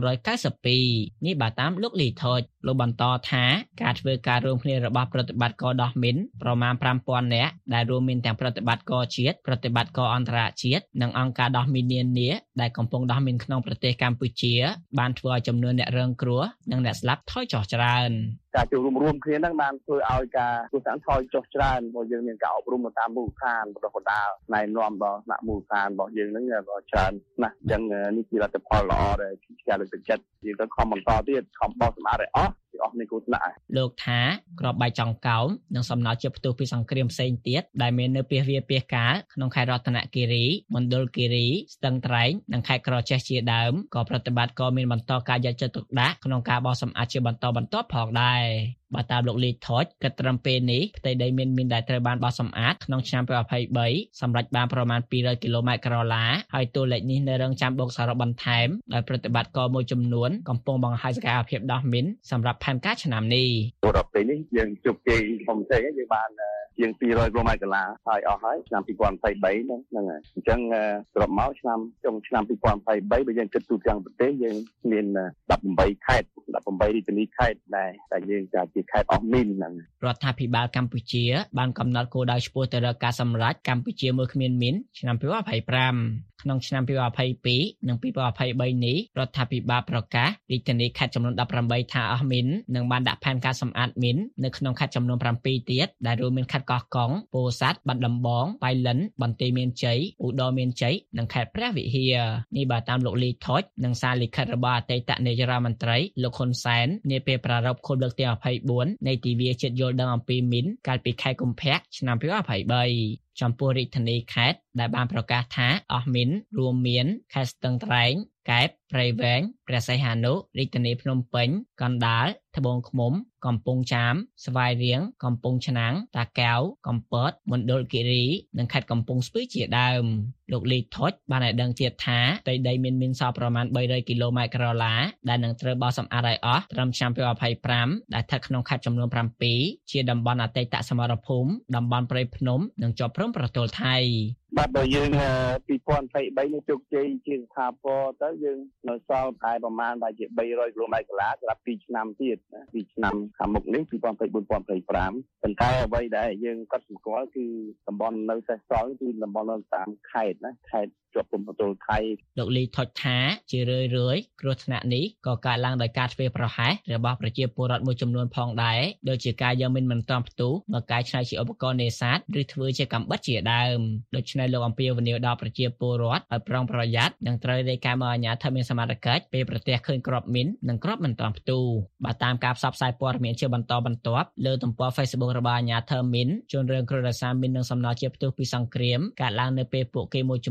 ninety-twoនេះបើតាមលោកលីថុចលោកបន្តថាការធ្វើការរួមគ្នារបស់ប្រតិបត្តិការដោះមីនប្រមាណfive thousandនាក់ដែលរួមមានទាំងប្រតិបត្តិការជាតិប្រតិបត្តិការអន្តរជាតិនិងអង្គការដោះមីននានាដែលកំពុងដោះមីនក្នុងប្រទេសកម្ពុជាបានធ្វើឲ្យចំនួនអ្នករងគ្រោះនិងអ្នកស្លាប់ថយចុះច្រើនការចូលរួមរួមគ្នានឹងបានធ្វើឲ្យការទូសាំងថយចុះច្រើនព្រោះយើងមានការអប់រំតាមមូលដ្ឋានបណ្ដុះបណ្ដាលណែនាំដល់ថ្នាក់មូលដ្ឋានរបស់យើងនឹងក៏ច្រើនណាស់អញ្ចឹងនេះជាលទ្ធផលល្អដែលជាលើកទឹកចិត្តយើងទៅខំបន្តទៀតខំបោះសម្អាតឲ្យអស់ពីអស់នៃគ្រោះថ្នាក់លោកថាក្របបែកចង្កោមនិងសំណល់ជាតិផ្ទុះពីសង្គ្រាមផ្សេងទៀតដែលមាននៅពាសវាលពាសកាលក្នុងខេត្តរតនគិរីមណ្ឌលគិរីស្ទឹងត្រែងនិងខេត្តក្រចេះជាដើមក៏ប្រតិបត្តិការមានបន្តការយកចិត្តទុកដាក់ក្នុងការបោសសម្អាតជាបន្តបន្ទាប់ផងដែរបើតាមលោកលីថុចគិតត្រឹមពេលនេះផ្ទៃដីមានមីនដែលត្រូវបានបោសសម្អាតក្នុងឆ្នាំยี่สิบยี่สิบสามសម្រាប់បានប្រមាណtwo hundredគីឡូម៉ែត្រក្រឡាហើយតួលេខនេះនៅរងចាំបូកសរុបបន្ថែមដោយប្រតិបត្តិការមួយចំនួនកំពុងបង្ហាញសកម្មភាពដោះមីនសម្រាប់ផែនការឆ្នាំនេះដល់ពេលនេះយើងជោគជ័យធំធេងយើងបានជាងtwo hundredគីឡូម៉ែត្រក្រឡាហើយអស់ហើយឆ្នាំยี่สิบยี่สิบสามហ្នឹងហើយអញ្ចឹងសរុបមកឆ្នាំចុងឆ្នាំยี่สิบยี่สิบสามបើយើងគិតទូទាំងប្រទេសយើងមានeighteenខេត្តeighteenរាជធានីខេត្តដែរតែយើងចាជាខេត្តអស់មីនហ្នឹងរដ្ឋាភិបាលកម្ពុជាបានកំណត់គោលដៅឆ្ពោះទៅរកការសម្រេចកម្ពុជាមួយគ្មានមីនឆ្នាំยี่สิบยี่สิบห้าក្នុងឆ្នាំยี่สิบยี่สิบสองនិងยี่สิบยี่สิบสามនេះរដ្ឋាភិបាលប្រកាសរាជធានីខេត្តចំនួនeighteenថាអស់មីននិងបានដាក់ផែនការសម្អាតមីននៅក្នុងខេត្តចំនួនsevenទៀតដែលរួមមានខេត្តកោះកុងពោធិ៍សាត់បាត់ដំបងបៃលិនបន្ទាយមានជ័យឧត្តរមានជ័យនិងខេត្តព្រះវិហារនេះបើតាមលោកលីថុចនិងសារលិខិតរបស់អតីតនាយករដ្ឋមន្ត្រីលោកហ៊ុនសែននាពេលប្រារព្ធខួបលើកទីtwenty-fourនៃទិវាជាតិយល់ដឹងអំពីមីនកាលពីខែកុម្ភៈឆ្នាំยี่สิบยี่สิบสามចំពោះរាជធានីខេត្តដែលបានប្រកាសថាអស់មីនរួមមានខេត្តស្ទឹងត្រែងកែបព្រៃវែងព្រះសីហនុរាជធានីភ្នំពេញកណ្ដាលត្បូងឃ្មុំកំពង់ចាមស្វាយរៀងកំពង់ឆ្នាំងតាកែវកំពតមណ្ឌលគិរីនិងខេត្តកំពង់ស្ពឺជាដើមលោកលីថុចបានឲ្យដឹងទៀតថាផ្ទៃដីមានមានសល់ប្រមាណthree hundredគីឡូម៉ែត្រក្រឡាដែលនឹងត្រូវបោសសម្អាតឲ្យអស់ត្រឹមឆ្នាំยี่สิบยี่สิบห้าដែលស្ថិតក្នុងខេត្តចំនួនsevenជាតំបន់អតីតសមរភូមិតំបន់ព្រៃភ្នំនិងជាប់ព្រំប្រទល់ថៃបាទបើយើងยี่สิบยี่สิบสามនេះជោគជ័យជាស្ថាពរទៅយើងនៅសល់តែប្រមាណតែជាthree hundredគីឡូម៉ែត្រក្រឡាសម្រាប់twoឆ្នាំទៀតtwoឆ្នាំខាងមុខនេះยี่สิบยี่สิบfour ยี่สิบยี่สิบfiveប៉ុន្តែអ្វីដែលយើងកត់សម្គាល់គឺតំបន់នៅសេសសល់គឺតំបន់នៅតាមខេត្តណាខេត្តជាប់ព្រំប្រទល់ថៃលោកលីថុចថាជារឿយរឿយគ្រោះថ្នាក់នេះក៏កើតឡើងដោយការធ្វេសប្រហែសរបស់ប្រជាពលរដ្ឋមួយចំនួនផងដែរដូចជាការយកមីនមិនតាន់ផ្ទុះមកកែច្នៃជាឧបករណ៍នេសាទឬធ្វើជាកាំបិតជាដើមដូច្នេះលោកអំពាវនាវដល់ប្រជាពលរដ្ឋឲ្យប្រុងប្រយ័ត្ននិងត្រូវរាយការណ៍មកអាជ្ញាធរមានសមត្ថកិច្ចពេលប្រទះឃើញគ្រាប់មីននិងគ្រាប់មិនតាន់ផ្ទុះបើតាមការផ្សព្វផ្សាយព័ត៌មានជាបន្តបន្ទាប់លើទំព័រ Facebook របស់អាជ្ញាធរមីនជនរងគ្រោះដោយសារមីននិងសំណល់ជាតិផ្ទុះពីសង្គ្រាមកើតឡើងនៅពេលពួកគេមួយចំនួនបើកប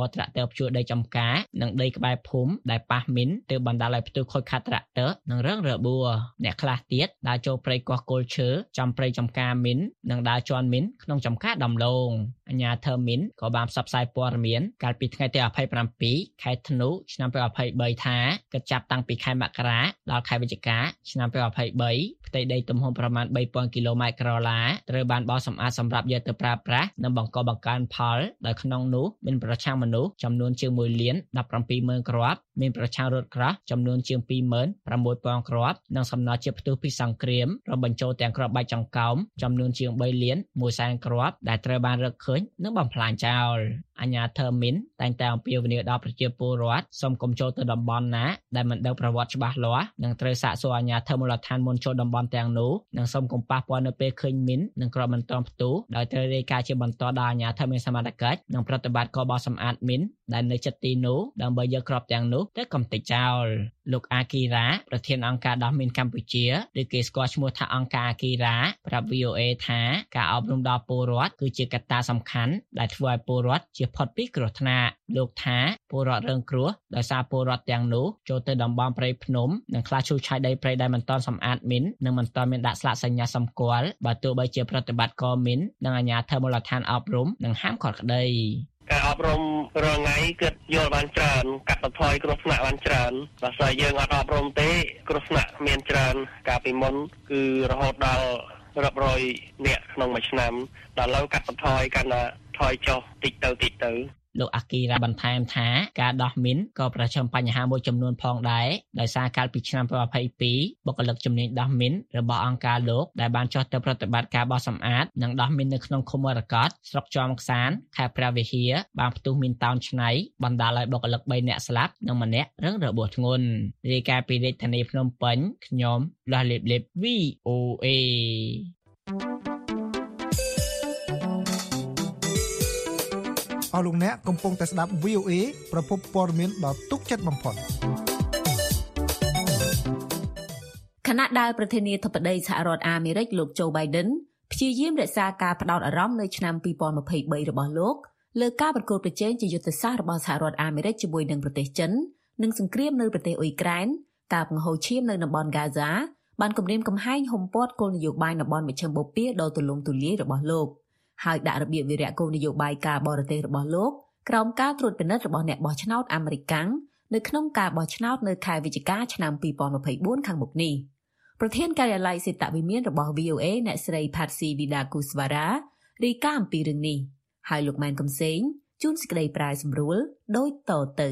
រត្រាក់ទ័រព្យួរដីចំការនិងដីក្បែរភូមិដែលប៉ះមីនទើបបណ្ដាលឲ្យផ្ទុះខូចខាតត្រាក់ទ័រនិងរងរបួសអ្នកខ្លះទៀតដើរចូលព្រៃកោះគោលឈើចំព្រៃចំការមីននិងដើរជន់មីនក្នុងចំការដំឡូងអាជ្ញាធរមីនក៏បានផ្សព្វផ្សាយព័ត៌មានកាលពីថ្ងៃទីยี่สิบเจ็ดខែធ្នូឆ្នាំยี่สิบยี่สิบสามថាគិតចាប់តាំងពីខែមករាដល់ខែវិច្ឆិកាឆ្នាំยี่สิบยี่สิบสามផ្ទៃដីទំហំប្រមាណ三ពាន់គីឡូម៉ែត្រក្រឡាត្រូវបានបោសសម្អាតសម្រាប់យកទៅប្រើប្រាស់និងបង្កបង្កើនផលដោយក្នុងនោះមានប្រឆាំងមនុស្សចំនួនជាងមួយលានដប់ប្រាំពីរម៉ឺនគ្រាប់មានប្រឆាំងរថក្រោះចំនួនជាងពីរម៉ឺនប្រាំមួយពាន់គ្រាប់និងសំណល់ជាតិផ្ទុះពីសង្គ្រាមរួមបញ្ចូលទាំងគ្រាប់បែកចង្កោមចំនួនជាងបីលានមួយសែនគ្រាប់ដែលត្រូវបានរកឃើញនិងបំផ្លាញចោលអាជ្ញាធរមីនតែងតែអំពាវនាវដល់ប្រជាពលរដ្ឋសូមកុំចូលទៅតំបន់ណាដែលមិនដឹងប្រវត្តិច្បាស់លាស់និងត្រូវសាកសួរអាជ្ញាធរមូលដ្ឋានមុនចូលតំបន់ទាំងនោះនិងសូមកុំប៉ះពាល់នៅពេលឃើញមីននិងគ្រាប់មិនទាន់ផ្ទុះដោយត្រូវរាយការណ៍ជាបន្តដល់អាជ្ញាធរមានសមត្ថកិច្ចនិងប្រតិបត្តិក៏បោសសម្អាតមីនដែលនៅជិតទីនោះដើម្បីយកគ្រាប់ទាំងនោះទៅកំទេចចោលលោកអាគីរ៉ាប្រធានអង្គការដោះមីនកម្ពុជាឬគេស្គាល់ឈ្មោះថាអង្គការអាគីរ៉ាប្រាប់ វី អូ เอ ថាការអប់រំដល់ពលរដ្ឋគឺជាកត្តាសំខាន់ដែលធ្វើឲ្យពលរដ្ឋជៀសផុតពីគ្រោះថ្នាក់លោកថាពលរដ្ឋរងគ្រោះដោយសារពលរដ្ឋទាំងនោះចូលទៅតំបន់ព្រៃភ្នំនិងខ្លះឈូសឆាយដីព្រៃដែលមិនទាន់សម្អាតមីននិងមិនទាន់មានដាក់ស្លាកសញ្ញាសម្គាល់បើទោះបីជាប្រតិបត្តិការមីននិងអាជ្ញាធរមូលដ្ឋានអប់រំនិងហាមឃាត់ក្តីការអប់រំរងថ្ងៃគិតយល់បានច្រើនកាត់បន្ថយគ្រោះថ្នាក់បានច្រើនបើស្អីយើងអត់អប់រំទេគ្រោះថ្នាក់មានច្រើនកាលពីមុនគឺរហូតដល់រាប់រយនាក់ក្នុងមួយឆ្នាំដល់ឥឡូវកាត់បន្ថយកាន់តែថយចុះតិចទៅតិចទៅលោកអាគីរ៉ាបន្ថែមថាការដោះមីនក៏ប្រឈមបញ្ហាមួយចំនួនផងដែរដោយសារកាលពីឆ្នាំยี่สิบยี่สิบสองបុគ្គលិកជំនាញដោះមីនរបស់អង្គការលោកដែលបានចុះទៅប្រតិបត្តិការបោះសម្អាតនិងដោះមីននៅក្នុងឃុំមរកតស្រុកជាំខ្សានខេត្តព្រះវិហារបានផ្ទុះមីនតោនឆ្នៃបណ្ដាលឲ្យបុគ្គលិកបីនាក់ស្លាប់និងម្នាក់រងរបួសធ្ងន់រាយការណ៍ពីរាជធានីភ្នំពេញខ្ញុំលាស់លេបលេប វី អូ เอអស់លោកអ្នកកំពុងតែស្ដាប់ វី អូ เอ ប្រភពព័ត៌មានដ៏ទុកចិត្តបំផុតខណៈដែលប្រធានាធិបតីសហរដ្ឋអាមេរិកលោកโจ Biden ព្យាយាមរក្សាការផ្ដោតអារម្មណ៍នៅឆ្នាំยี่สิบยี่สิบสามរបស់លោកលើការប្រកួតប្រជែងជាយុទ្ធសាស្ត្ររបស់សហរដ្ឋអាមេរិកជាមួយនឹងប្រទេសចិននិងសង្គ្រាមនៅប្រទេសអ៊ុយក្រែនការបង្ហូរឈាមនៅតំបន់ហ្គាហ្សាបានគំរាមកំហែងហុំព័ទ្ធគោលនយោបាយតំបន់មជ្ឈិមបូព៌ាដ៏ទូលំទូលាយរបស់លោកហើយដាក់របៀបវិរៈគោលនយោបាយការបរទេសរបស់លោកក្រោមការត្រួតពិនិត្យរបស់អ្នកបោះឆ្នោតអាមេរិកនៅក្នុងការបោះឆ្នោតនៅខែវិច្ឆិកាឆ្នាំยี่สิบยี่สิบสี่ខាងមុខនេះប្រធានការិយាល័យសេតវិមានរបស់ វី អូ เอ អ្នកស្រី Patsy Widakuswara រាយការណ៍អំពីរឿងនេះហើយលោកម៉ែនកំសែងជួនសេចក្តីប្រាយសម្រួលដូចតទៅ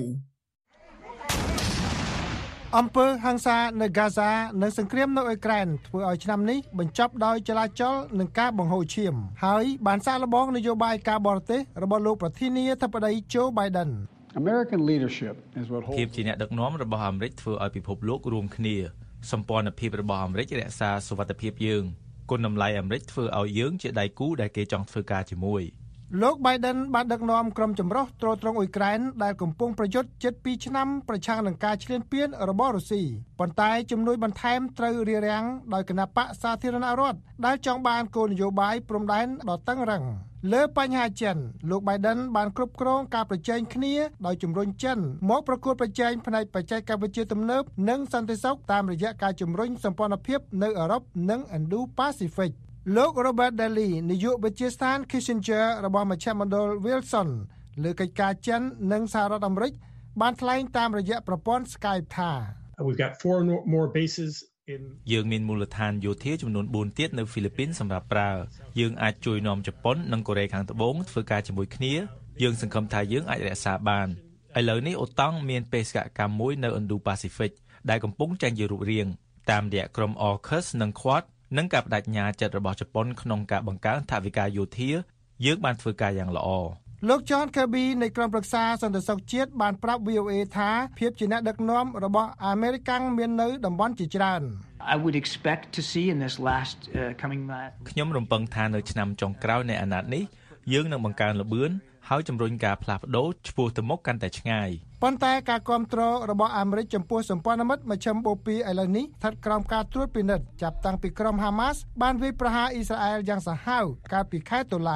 អំពើហិង្សានៅហ្គាហ្សានិងសង្គ្រាមនៅអ៊ុយក្រែនធ្វើឲ្យឆ្នាំនេះបញ្ចប់ដោយចលាចលនិងការបង្ហូរឈាមហើយបានសាកល្បងនយោបាយការបរទេសរបស់លោកប្រធានាធិបតី Joe Biden American leadership is what holds ភាពជាអ្នកដឹកនាំរបស់អាមេរិកធ្វើឲ្យពិភពលោករួមគ្នាសម្ព័ន្ធភាពរបស់អាមេរិករក្សាសុវត្ថិភាពយើងគុណតម្លៃអាមេរិកធ្វើឲ្យយើងជាដៃគូដែលគេចង់ធ្វើការជាមួយលោក Biden បានដឹកនាំក្រុមចម្រុះទ្រទ្រង់អ៊ុយក្រែនដែលកំពុងប្រយុទ្ធជិតពីរឆ្នាំប្រឆាំងនឹងការឈ្លានពានរបស់រុស្ស៊ីប៉ុន្តែជំនួយបន្ថែមត្រូវរារាំងដោយគណបកសាធារណរដ្ឋដែលចង់បានគោលនយោបាយព្រំដែនដ៏តឹងរ៉ឹងលើបញ្ហាចិនលោក Biden បានគ្រប់គ្រងការប្រជែងគ្នាដោយជំរុញចិនមកប្រកួតប្រជែងផ្នែកបច្ចេកវិទ្យាទំនើបនិងសន្តិសុខតាមរយៈការជំរុញសម្ព័ន្ធភាពនៅអឺរ៉ុបនិង Indo-Pacificលោក Robert Daly នាយកវិទ្យាស្ថាន Kissinger របស់មជ្ឈមណ្ឌល Wilson លើកិច្ចការចិននិងសហរដ្ឋអាមេរិកបានថ្លែងតាមរយៈប្រព័ន្ធ Skype ថា We've got four more bases in យើងមានមូលដ្ឋានយោធាចំនួនបួនទៀតនៅហ្វីលីពីនសម្រាប់ប្រើយើងអាចជួយនាំជប៉ុននិងកូរ៉េខាងត្បូងធ្វើការជាមួយគ្នាយើងសង្ឃឹមថាយើងអាចរក្សាបានឥឡូវនេះអូតង់មានបេសកកម្មមួយនៅ Indo-Pacific ដែលកំពុងចែងជារូបរាងតាមរយៈក្រុម AUKUS និង Quad និងការបដិញ្ញាចិត្តរបស់ជប៉ុនក្នុងការបង្កើនថវិកាយោធាយើងបានធ្វើការយ៉ាងល្អលោក John Kirby នៃក្រុមប្រឹក្សាសន្តិសុខជាតិបានប្រាប់ វី អូ เอ ថាភាពជាអ្នកដឹកនាំរបស់អាមេរិកមាននៅតំបន់ជាច្រើន I would expect to see in this last uh, coming ខ្ញុំរំពឹងថានៅឆ្នាំចុងក្រោយនៃអាណត្តិនេះយើងនឹងបង្កើនល្បឿនហើយជំរុញការផ្លាស់ប្ដូរឆ្ពោះទៅមុខកាន់តែឆ្ងាយប៉ុន្តែការគ្រប់គ្រងរបស់អាមេរិកចំពោះសម្ព័ន្ធមិត្តមជ្ឈិមបូព៌ាឥឡូវនេះស្ថិតក្រោមការត្រួតពិនិត្យចាប់តាំងពីក្រុមហាម៉ាស់បានវាយប្រហារអ៊ីស្រាអែលយ៉ាងសាហាវកាលពីខែតុលា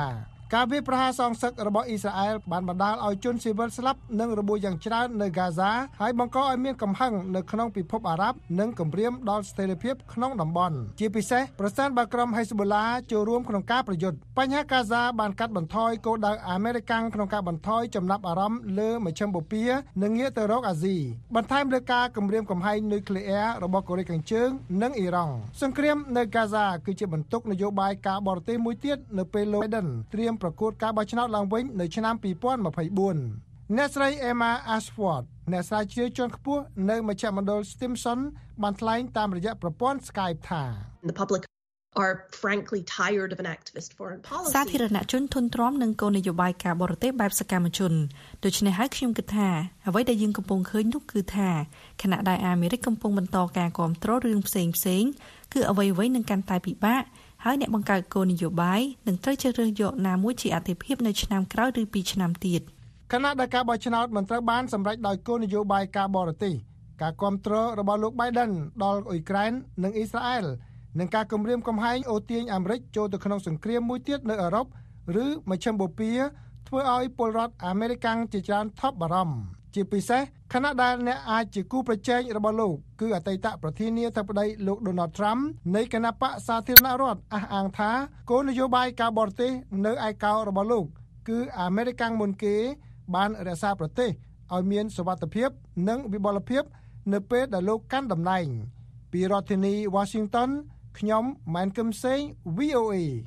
ការវាយប្រហារសងសឹករបស់អ៊ីស្រាអែលបានបណ្ដាលឲ្យជនស៊ីវិលស្លាប់និងរបួសយ៉ាងច្រើននៅហ្គាហ្សាហើយបង្កឲ្យមានកំហឹងនៅក្នុងពិភពអារ៉ាប់និងគំរាមដល់ស្ថិរភាពក្នុងតំបន់ជាពិសេសប្រសិនបើក្រុមហេស្បូឡាចូលរួមក្នុងការប្រយុទ្ធបញ្ហាហ្គាហ្សាបានកាត់បន្ថយគោលដៅអាមេរិកក្នុងការបន្ថយចំណាប់អារម្មណ៍លើមជ្ឈិមបូព៌ានិងងាកទៅរកអាស៊ីបន្ថែមលើការគំរាមកំហែងនុយក្លេអ៊ែររបស់កូរ៉េខាងជើងនិងអ៊ីរ៉ង់សង្គ្រាមនៅហ្គាហ្សាគឺជាបន្ទុកនយោបាយការបរទេសមួយទៀតនៅពេលលោក Biden ត្រៀមប្រកួតការបោះឆ្នោតឡើងវិញនៅឆ្នាំពីរពាន់ម្ភៃបួនអ្នកស្រី Emma Ashford អ្នកស្រាវជ្រាវជាន់ខ្ពស់នៅមជ្ឈមណ្ឌល Stimson បានថ្លែងតាមរយៈប្រព័ន្ធ Skype ថា The public are frankly tired of an activist foreign policy សាធារណជនធន់ទ្រាំនឹងគោលនយោបាយការបរទេសបែបសកម្មជនដូច្នេះហើយខ្ញុំគិតថាអ្វីដែលយើងកំពុងឃើញនោះគឺថាខណៈដែលអាមេរិកកំពុងបន្តការគាំទ្ររឿងផ្សេងផ្សេងគឺអ្វីៗនឹងកាន់តែពិបាកហើយអ្នកបង្កើតគោលនយោបាយនឹងត្រូវជ្រើសរើសយកណាមួយជាអាទិភាពនៅឆ្នាំក្រោយឬពីរឆ្នាំទៀតខណៈដែលការបោះឆ្នោតមិនត្រូវបានសម្រេចដោយគោលនយោបាយការបរទេសការគាំទ្ររបស់លោក Biden ដល់អ៊ុយក្រែននិងអ៊ីស្រាអែលនិងការគំរាមកំហែងអូទាញអាមេរិកចូលទៅក្នុងសង្គ្រាមមួយទៀតនៅអឺរ៉ុបឬមជ្ឈិមបូព៌ាធ្វើឲ្យពលរដ្ឋអាមេរិកជាច្រើនថប់បារម្ភជាពិសេសខណៈដែលអ្នកអាចជាគូប្រជែងរបស់លោកគឺអតីតប្រធានាធិបតីលោក Donald Trump នៃគណបក្សសាធារណរដ្ឋអះអាងថាគោលនយោបាយការបរទេសនៅឯកោរបស់លោកគឺអាមេរិកមុនគេបានរក្សាប្រទេសឲ្យមានសុវត្ថិភាពនិងវិបលភាពនៅពេលដែលលោកកាន់តំណែងពីរដ្ឋធានី Washington ខ្ញុំម៉ែនកឹមសេង វី អូ អេ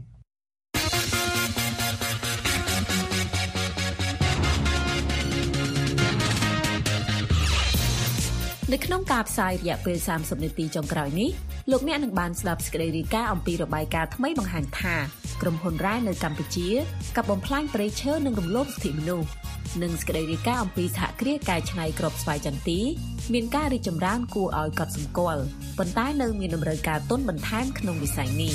នៅក្នុងការផ្សាយរយៈពេលសាមសិបនាទីចុងក្រោយនេះលោកអ្នកនឹងបានស្ដាប់សេចក្តីរាយការណ៍អំពីរបាយការណ៍ថ្មីបង្ហាញថាក្រុមហ៊ុនរ៉ែនៅកម្ពុជាកាប់បំផ្លាញព្រៃឈើនិងរំលោភសិទ្ធិមនុស្សនិងសេចក្តីរាយការណ៍អំពីសហគ្រាសកែច្នៃគ្រាប់ស្វាយចន្ទីមានការរីកចម្រើនគួរឲ្យកត់សម្គាល់ប៉ុន្តែនៅមានតម្រូវការទុនបន្ថែមក្នុងវិស័យនេះ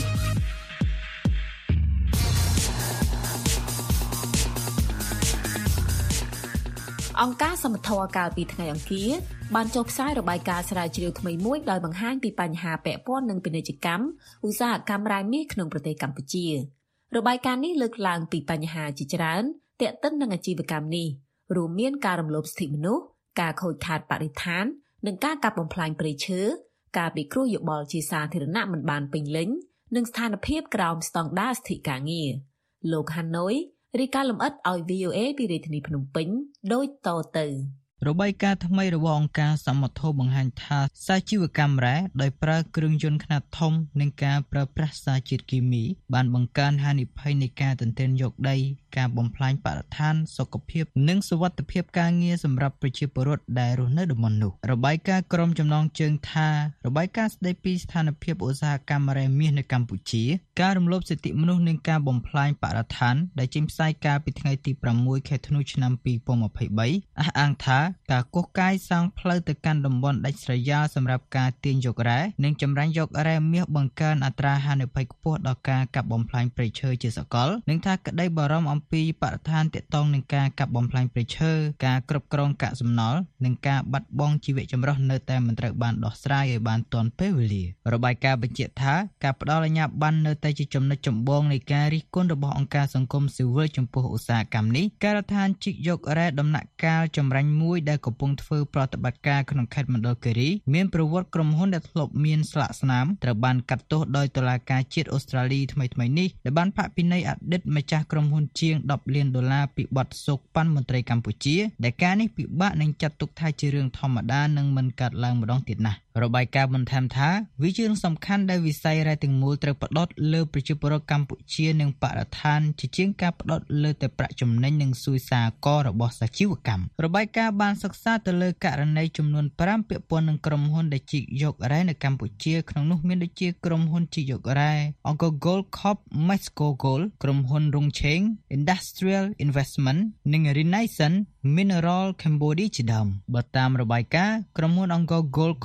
អង្គការសមត្ថកិច្ចកាលពីថ្ងៃអង្គារបានចុះផ្សាយរបាយការណ៍ស្រាវជ្រាវថ្មីមួយដោយបង្ហាញពីបញ្ហាពាក់ព័ន្ធនឹងពាណិជ្ជកម្មឧស្សាហកម្មរ៉ែមាសក្នុងប្រទេសកម្ពុជារបាយការណ៍នេះលើកឡើងពីបញ្ហាជាច្រើនទាក់ទិននឹងអាជីវកម្មនេះរួមមានការរំលោភសិទ្ធិមនុស្សការខូចខាតបរិស្ថាននិងការកាប់បំផ្លាញព្រៃឈើការពិគ្រោះយោបល់ជាសាធារណៈមិនបានពេញលេញនិងស្ថានភាពក្រោមស្តង់ដារសិទ្ធិការងារលោកហាណូយរាយការណ៍លម្អិតឲ្យ វី អូ អេ ពីរាជធានីភ្នំពេញដូចតទៅរបាយការណ៍ថ្មីរបស់អង្គការសមត្ថកិច្ចបង្ហាញថាសាជីវកម្មរ៉ែដោយប្រើគ្រឿងយន្តខ្នាតធំនិងការប្រើប្រាស់សារជាតិគីមីបានបង្កើនហានិភ័យនៃការទន្ទ្រានយកដីការបំផ្លាញបរិស្ថានសុខភាពនិងសុវត្ថិភាពការងារសម្រាប់ប្រជាពលរដ្ឋដែលរស់នៅតំបន់នោះរបាយការណ៍ក្រុមចំណងជើងថារបាយការណ៍ស្ដីពីស្ថានភាពឧស្សាហកម្មរ៉ែមាសនៅកម្ពុជាការរំលោភសិទ្ធិមនុស្សនិងការបំផ្លាញបរិស្ថានដែលចេញផ្សាយកាលពីថ្ងៃទីប្រាំមួយខែធ្នូឆ្នាំពីរពាន់ម្ភៃបីអះអាងថាការកោះកាយសាងផ្លូវទៅកាន់តំបន់ដាច់ស្រយាលសម្រាប់ការទាញយករ៉ែនិងចម្រាញ់យករ៉ែមាសបង្កើនអត្រាហានិភ័យខ្ពស់ដល់ការកាប់បំផ្លាញព្រៃឈើជាសកលនិងថាក្តីបារម្ភអំពីបរិស្ថានទាក់ទងនឹងការកាប់បំផ្លាញព្រៃឈើការគ្រប់គ្រងកាកសំណល់និងការបាត់បង់ជីវៈចម្រុះនៅតែមិនត្រូវបានដោះស្រាយឲ្យបានទាន់ពេលវេលារបាយការណ៍បញ្ជាក់ថាការផ្ដល់អាជ្ញាប័ណ្ណនៅតែជាចំណុចចម្បងនៃការរិះគន់របស់អង្គការសង្គមស៊ីវិលចំពោះឧស្សាហកម្មនេះការដ្ឋានជីកយករ៉ែដំណាក់កាលចម្រាញ់មួយដែលកំពុងធ្វើប្រតិបត្តិការក្នុងខេត្តមណ្ឌលគិរីមានប្រវត្តិក្រុមហ៊ុនដែលធ្លាប់មានស្លាកស្នាមត្រូវបានកាត់ទោសដោយតុលាការជាតិអូស្ត្រាលីថ្មីៗនេះដែលបានផាកពិន័យអតីតម្ចាស់ក្រុមហ៊ុនជាងដប់លានដុល្លារពីបទសូកប៉ាន់មន្ត្រីកម្ពុជាដែលការនេះពិបាកនឹងចាត់ទុកថាជារឿងធម្មតានិងមិនកើតឡើងម្ដងទៀតណាស់របាយការណ៍បន្ថែមថាវាជារឿងសំខាន់ដែលវិស័យរ៉ែទាំងមូលត្រូវផ្ដោតលើប្រជាពលរដ្ឋកម្ពុជានិងបរិស្ថានជាជាងការផ្ដោតលើតែប្រាក់ចំណេញនិងសួយសារកររបស់សាជីវកម្មរបាយការណ៍បានសិក្សាទៅលើករណីចំនួនប្រាំពាក់ព័ន្ធនឹងក្រុមហ៊ុនដែលជីកយករ៉ែនៅកម្ពុជាក្នុងនោះមានដូចជាក្រុមហ៊ុនជីកយករ៉ែ Angkor Gold Corp Mexico Gold ក្រុមហ៊ុន Rongcheng Industrial Investment និង Renaissance Mineral Cambodia ជាដើមបើតាមរបាយការណ៍ក្រុមហ៊ុន Angkor Gold Corp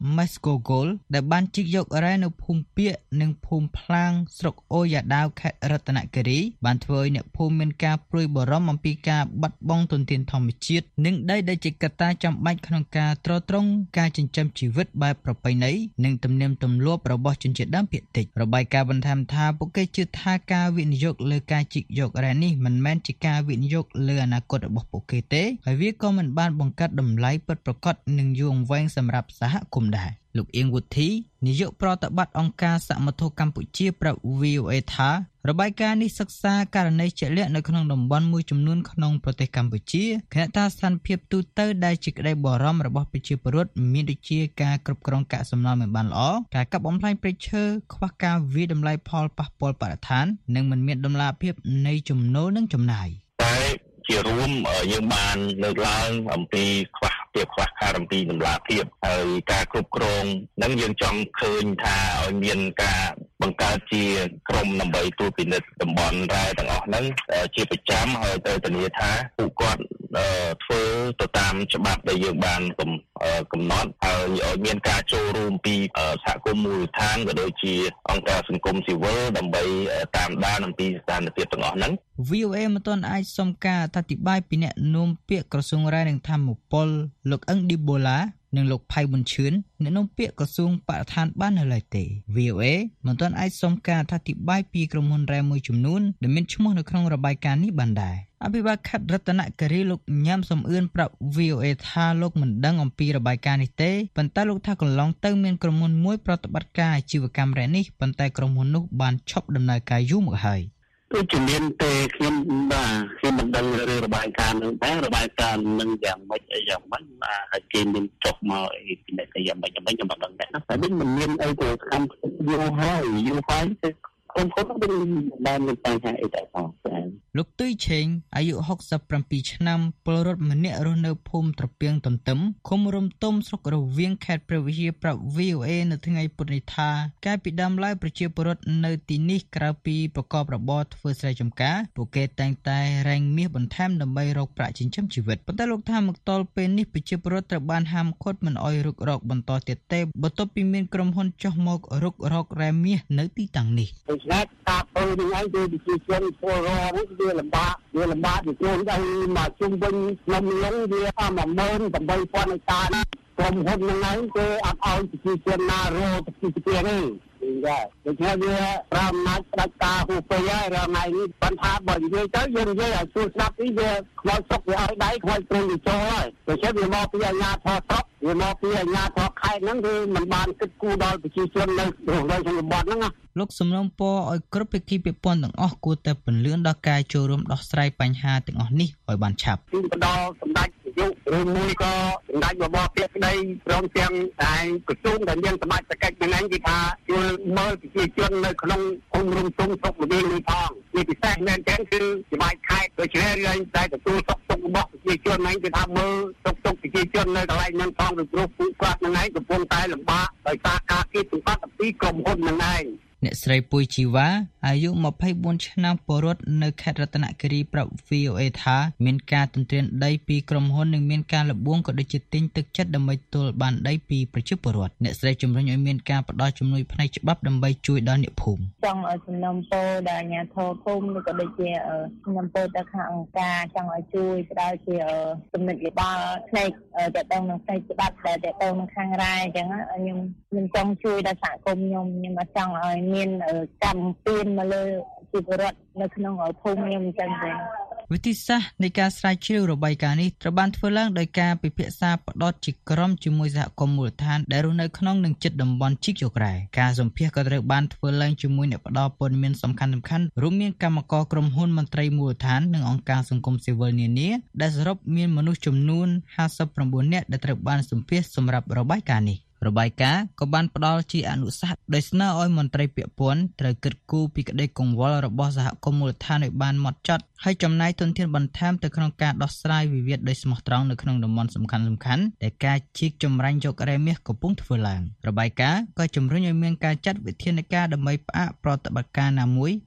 Mescogol ដែលបានជីកយករ៉ែនៅភូមិពាកនិងភូមិផ្លាងស្រុកអូយ៉ាដាវខេត្តរតនគិរីបានធ្វើឲ្យអ្នកភូមិមានការព្រួយបារម្ភអំពីការបាត់បង់ធនធានធម្មជាតិនិងដីដែលជាកត្តាចាំបាច់ក្នុងការទ្រទ្រង់ការចិញ្ចឹមជីវិតបែបប្រពៃណីនិងទំនៀមទម្លាប់របស់ជនជាតិដើមភាគតិចរបាយការណ៍បន្ថែមថាពួកគេជឿថាការវិនិយោគលើការជីកយករ៉ែនេះមិនមែនជាការវិនិយោគលើអនាគតរបស់ពួកគេទេហើយវាក៏មិនបានបង្កើតតម្លៃពិតប្រាកដនិងយូរអង្វែងសម្រាប់សហគមន៍ដែរលោកអៀងវុធីនាយកប្រតិបត្តិអង្គការសមត្ថកិច្ចកម្ពុជាប្រាប់ វី អូ អេ ថារបាយការណ៍នេះសិក្សាករណីជាក់លាក់នៅក្នុងតំបន់មួយចំនួនក្នុងប្រទេសកម្ពុជាគណៈថាស្ថានភាពទូទៅដែលជាក្តីបារម្ភរបស់ប្រជាពលរដ្ឋមានដូចជាការគ្រប់គ្រងកាកសំណល់មិនបានល្អការកាប់បំផ្លាញព្រៃឈើខ្វះការវិតម្លៃផលប៉ះពាល់បរិស្ថាននិងមិនមានតម្លាភាពនៃចំណូលនិងចំណាយតែជារួមយើងបានលើកឡើងអំពីខ្វះភាពខ្វះខាតអំពីតម្លាភាពហើយការគ្រប់គ្រងនឹងយើងចង់ឃើញថាឲ្យមានការបង្កើតជាក្រុមដើម្បីត្រួតពិនិត្យតំបន់រ៉ែទាំងអស់ហ្នឹងជាប្រចាំហើយត្រូវធានាថាពួកគាត់ធ្វើទៅតាមច្បាប់ដែលយើងបានកំណត់ហើយឲ្យមានការចូលរួមពីសហគមន៍មូលដ្ឋានក៏ដូចជាអង្គការសង្គមស៊ីវិលដើម្បីតាមដានអំពីស្ថានភាពទាំងអស់ហ្នឹងវី អូ អេ មិនទាន់អាចសុំការអធិប្បាយពីអ្នកនាំពាក្យក្រសួងរ៉ែនិងធម្មពលលោកអឹងឌីបូឡានិងលោកផៃប៊ុនឈឿនអ្នកនាំពាក្យក្រសួងបរិស្ថានបាននៅឡើយទេ វី អូ អេ មិនទាន់អាចសុំការអធិប្បាយពីក្រុមហ៊ុនរ៉ែមួយចំនួនដែលមានឈ្មោះនៅក្នុងរបាយការណ៍នេះបានដែរអភិបាលខេត្តរតនគិរីលោកញ៉ាំសំអឿនប្រាប់ វី អូ អេ ថាលោកមិនដឹងអំពីរបាយការណ៍នេះទេប៉ុន្តែលោកថាកន្លងទៅមានក្រុមហ៊ុនមួយប្រតិបត្តិការអាជីវកម្មរ៉ែនេះប៉ុន្តែក្រុមហ៊ុននោះបានឈប់ដំណើរការយូរមកហើយដូចជាមានទេខ្ញុំបាទខ្ញុំមិនដឹងរឿងរបាយការណ៍នឹងដែររបាយការណ៍នឹងយ៉ាងម៉េចអីយ៉ាងម៉េចហើយគេមានចុះមកអីពីនេះទៅយ៉ាងម៉េចយ៉ាងម៉េចខ្ញុំមិនដឹងដែរណាតែមិនមានអីទៅកម្មយូរហើយយូរហើយខ្ញុំខ្ញុំមិនបានមានបញ្ហាអីដែរផងលោកទុយឆេងអាយុហុកសិបប្រាំពីរឆ្នាំពលរដ្ឋម្នាក់រស់នៅភូមិត្រពាំងទន្ទឹមឃុំរំទុំស្រុករវៀងខេត្តព្រះវិហារប្រាប់ វី អូ អេ នៅថ្ងៃពុធនេះថាកាលពីដើមឡើយប្រជាពលរដ្ឋនៅទីនេះក្រៅពីប្រកបរបរធ្វើស្រែចម្ការពួកគេតែងតែរែងមាសបន្ថែមដើម្បីរកប្រាក់ចិញ្ចឹមជីវិតប៉ុន្តែលោកថាមកទល់ពេលនេះប្រជាពលរដ្ឋត្រូវបានហាមឃាត់មិនអោយរុករកបន្តទៀតទេបន្ទាប់ពីមានក្រុមហ៊ុនចុះមករុករករ៉ែមាសនៅទីតាំងនេះតែតាធ្វើនឹងឯងគឺប្រជាជនពលរដ្ឋវាលំបាកវាលំបាកពីខ្លួនឯងមកជុំវិញខ្ញុំនឹងវាអមម៉ឺន8,000ហិកតាក្រុមហ៊ុននឹងឯងគេអត់ឲ្យប្រជាជនណារកប្រជាជនទេចាដូច្នេះវាប្រមាណផ្ដាច់ការហួសពេកហើយរថ្ងៃនេះបន្តថាបើនិយាយទៅយើងនិយាយឲ្យស្រួលស្ដាប់នេះវាខ្មោចសុកវាឲ្យដៃខ្មោចព្រៃវាចូលហើយដូច្នេះវាមកពីអាជ្ញាធរស្រុកវាមកពីអាជ្ញាធរខេត្តហ្នឹងគឺមិនបានគិតគូរដល់ប្រជាជននៅក្នុងក្នុងតំបន់ហ្នឹងណាលោកសំណូមពរឲ្យគ្រប់ភាគីពាក់ព័ន្ធទាំងអស់គួរតែពន្លឿនដល់ការចូលរួមដោះស្រាយបញ្ហាទាំងអស់នេះឲ្យបានឆាប់គឺបដលសម្ដេចនាយកឬមួយក៏សម្ដេចបបពាក្យក្តីព្រមទាំងតែក្រសួងដែលមានសមត្ថកិច្ចហ្នឹងឯងគេថាជួយមើលប្រជាជននៅក្នុងភូមិរំទុំស្រុកមវិញនេះផងនេះពិសេសមែនទែនគឺច្បាច់ខេត្តដូច្នេះរឿងតែទទួលសុខទុក្ខរបស់ប្រជាជនហ្នឹងគឺថាមើលសុខទុក្ខប្រជាជននៅកន្លែងហ្នឹងផងពីព្រោះពួកគាត់ហ្នឹងឯងកំពុងតែលំបាកដោយសារការគៀបសង្កត់ពីក្រុមហ៊ុនហ្នឹងឯងអ្នកស្រីពុយជីវ៉ាអាយុម្ភៃបួនឆ្នាំពលរដ្ឋនៅខេត្តរតនគិរីប្រាប់ វី អូ អេ ថាមានការទន្ទ្រានដីពីក្រុមហ៊ុននិងមានការលបួងក៏ដូចជាទិញទឹកចិត្តដើម្បីទល់បានដីពីប្រជាពលរដ្ឋអ្នកស្រីជំរុញឲ្យមានការផ្ដល់ជំនួយផ្នែកច្បាប់ដើម្បីជួយដល់អ្នកភូមិចង់ឲ្យសំណុំពរដល់អាជ្ញាធរភូមិក៏ដូចជាសំណុំពរទៅខាងអង្គការចង់ឲ្យជួយផ្ដល់ជាចំណុចយោបល់ផ្នែកតទៅនឹងផ្នែកច្បាប់ដែលតទៅនឹងខាងរ៉ែអញ្ចឹងខ្ញុំខ្ញុំចង់ជួយដល់សហគមន៍ខ្ញុំខ្ញុំអត់ចង់ឲ្យមានកម្មពៀនមកលើជីវរដ្ឋនៅក្នុងភូមិខ្ញុំអញ្ចឹងទេវិធីសាស្ត្រនៃការស្រាវជ្រាវរបាយការណ៍នេះត្រូវបានធ្វើឡើងដោយការពិភាក្សាផ្ដោតជាក្រុមជាមួយសហគមន៍មូលដ្ឋានដែលរស់នៅក្នុងនិងជិតតំបន់ជីកយករ៉ែការសម្ភាសក៏ត្រូវបានធ្វើឡើងជាមួយអ្នកផ្ដល់ព័ត៌មានសំខាន់ៗរួមមានកម្មករក្រុមហ៊ុនមន្ត្រីមូលដ្ឋាននិងអង្គការសង្គមស៊ីវិលនានាដែលសរុបមានមនុស្សចំនួនห้าสิบเก้าនាក់ដែលត្រូវបានសម្ភាសសម្រាប់របាយការណ៍នេះរបាយការណ៍ក៏បានផ្ដល់ជាអនុសាសន៍ដោយស្នើឲ្យមន្ត្រីពាក់ព័ន្ធត្រូវគិតគូរពីក្តីកង្វល់របស់សហគមន៍មូលដ្ឋានឲ្យបានហ្មត់ចត់ហើយចំណាយទុនធានបន្ថែមទៅក្នុងការដោះស្រាយវិវាទដោយស្មោះត្រង់នៅក្នុងតំបន់សំខាន់ៗដែលការជីកចម្រាញ់យករ៉ែមាសកំពុងធ្វើឡើងរបាយការណ៍ក៏ជំរុញឲ្យមានការចាត់វិធានការដើម្បីផ្អាកប្រតិបត្តិការណាមួយ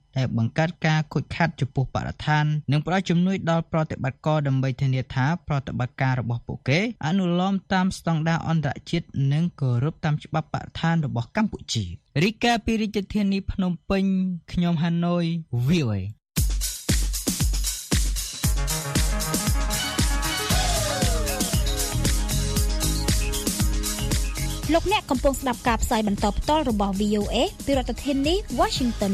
ដែលបង្កើតការខូចខាតចំពោះបរិស្ថាននិងផ្ដល់ជំនួយដល់ប្រតិបត្តិការដើម្បីធានាថាប្រតិបត្តិការរបស់ពួកគេអនុលោមតាមស្តង់ដារអន្តរជាតិនិងគោរពតាមច្បាប់បរិស្ថានរបស់កម្ពុជារីកាពីរាជធានីភ្នំពេញខ្ញុំហាណូយ វី អូ អេលោកអ្នកកំពុងស្ដាប់ការផ្សាយបន្តផ្ទាល់របស់ វី អូ អេ ពីរដ្ឋធានី Washington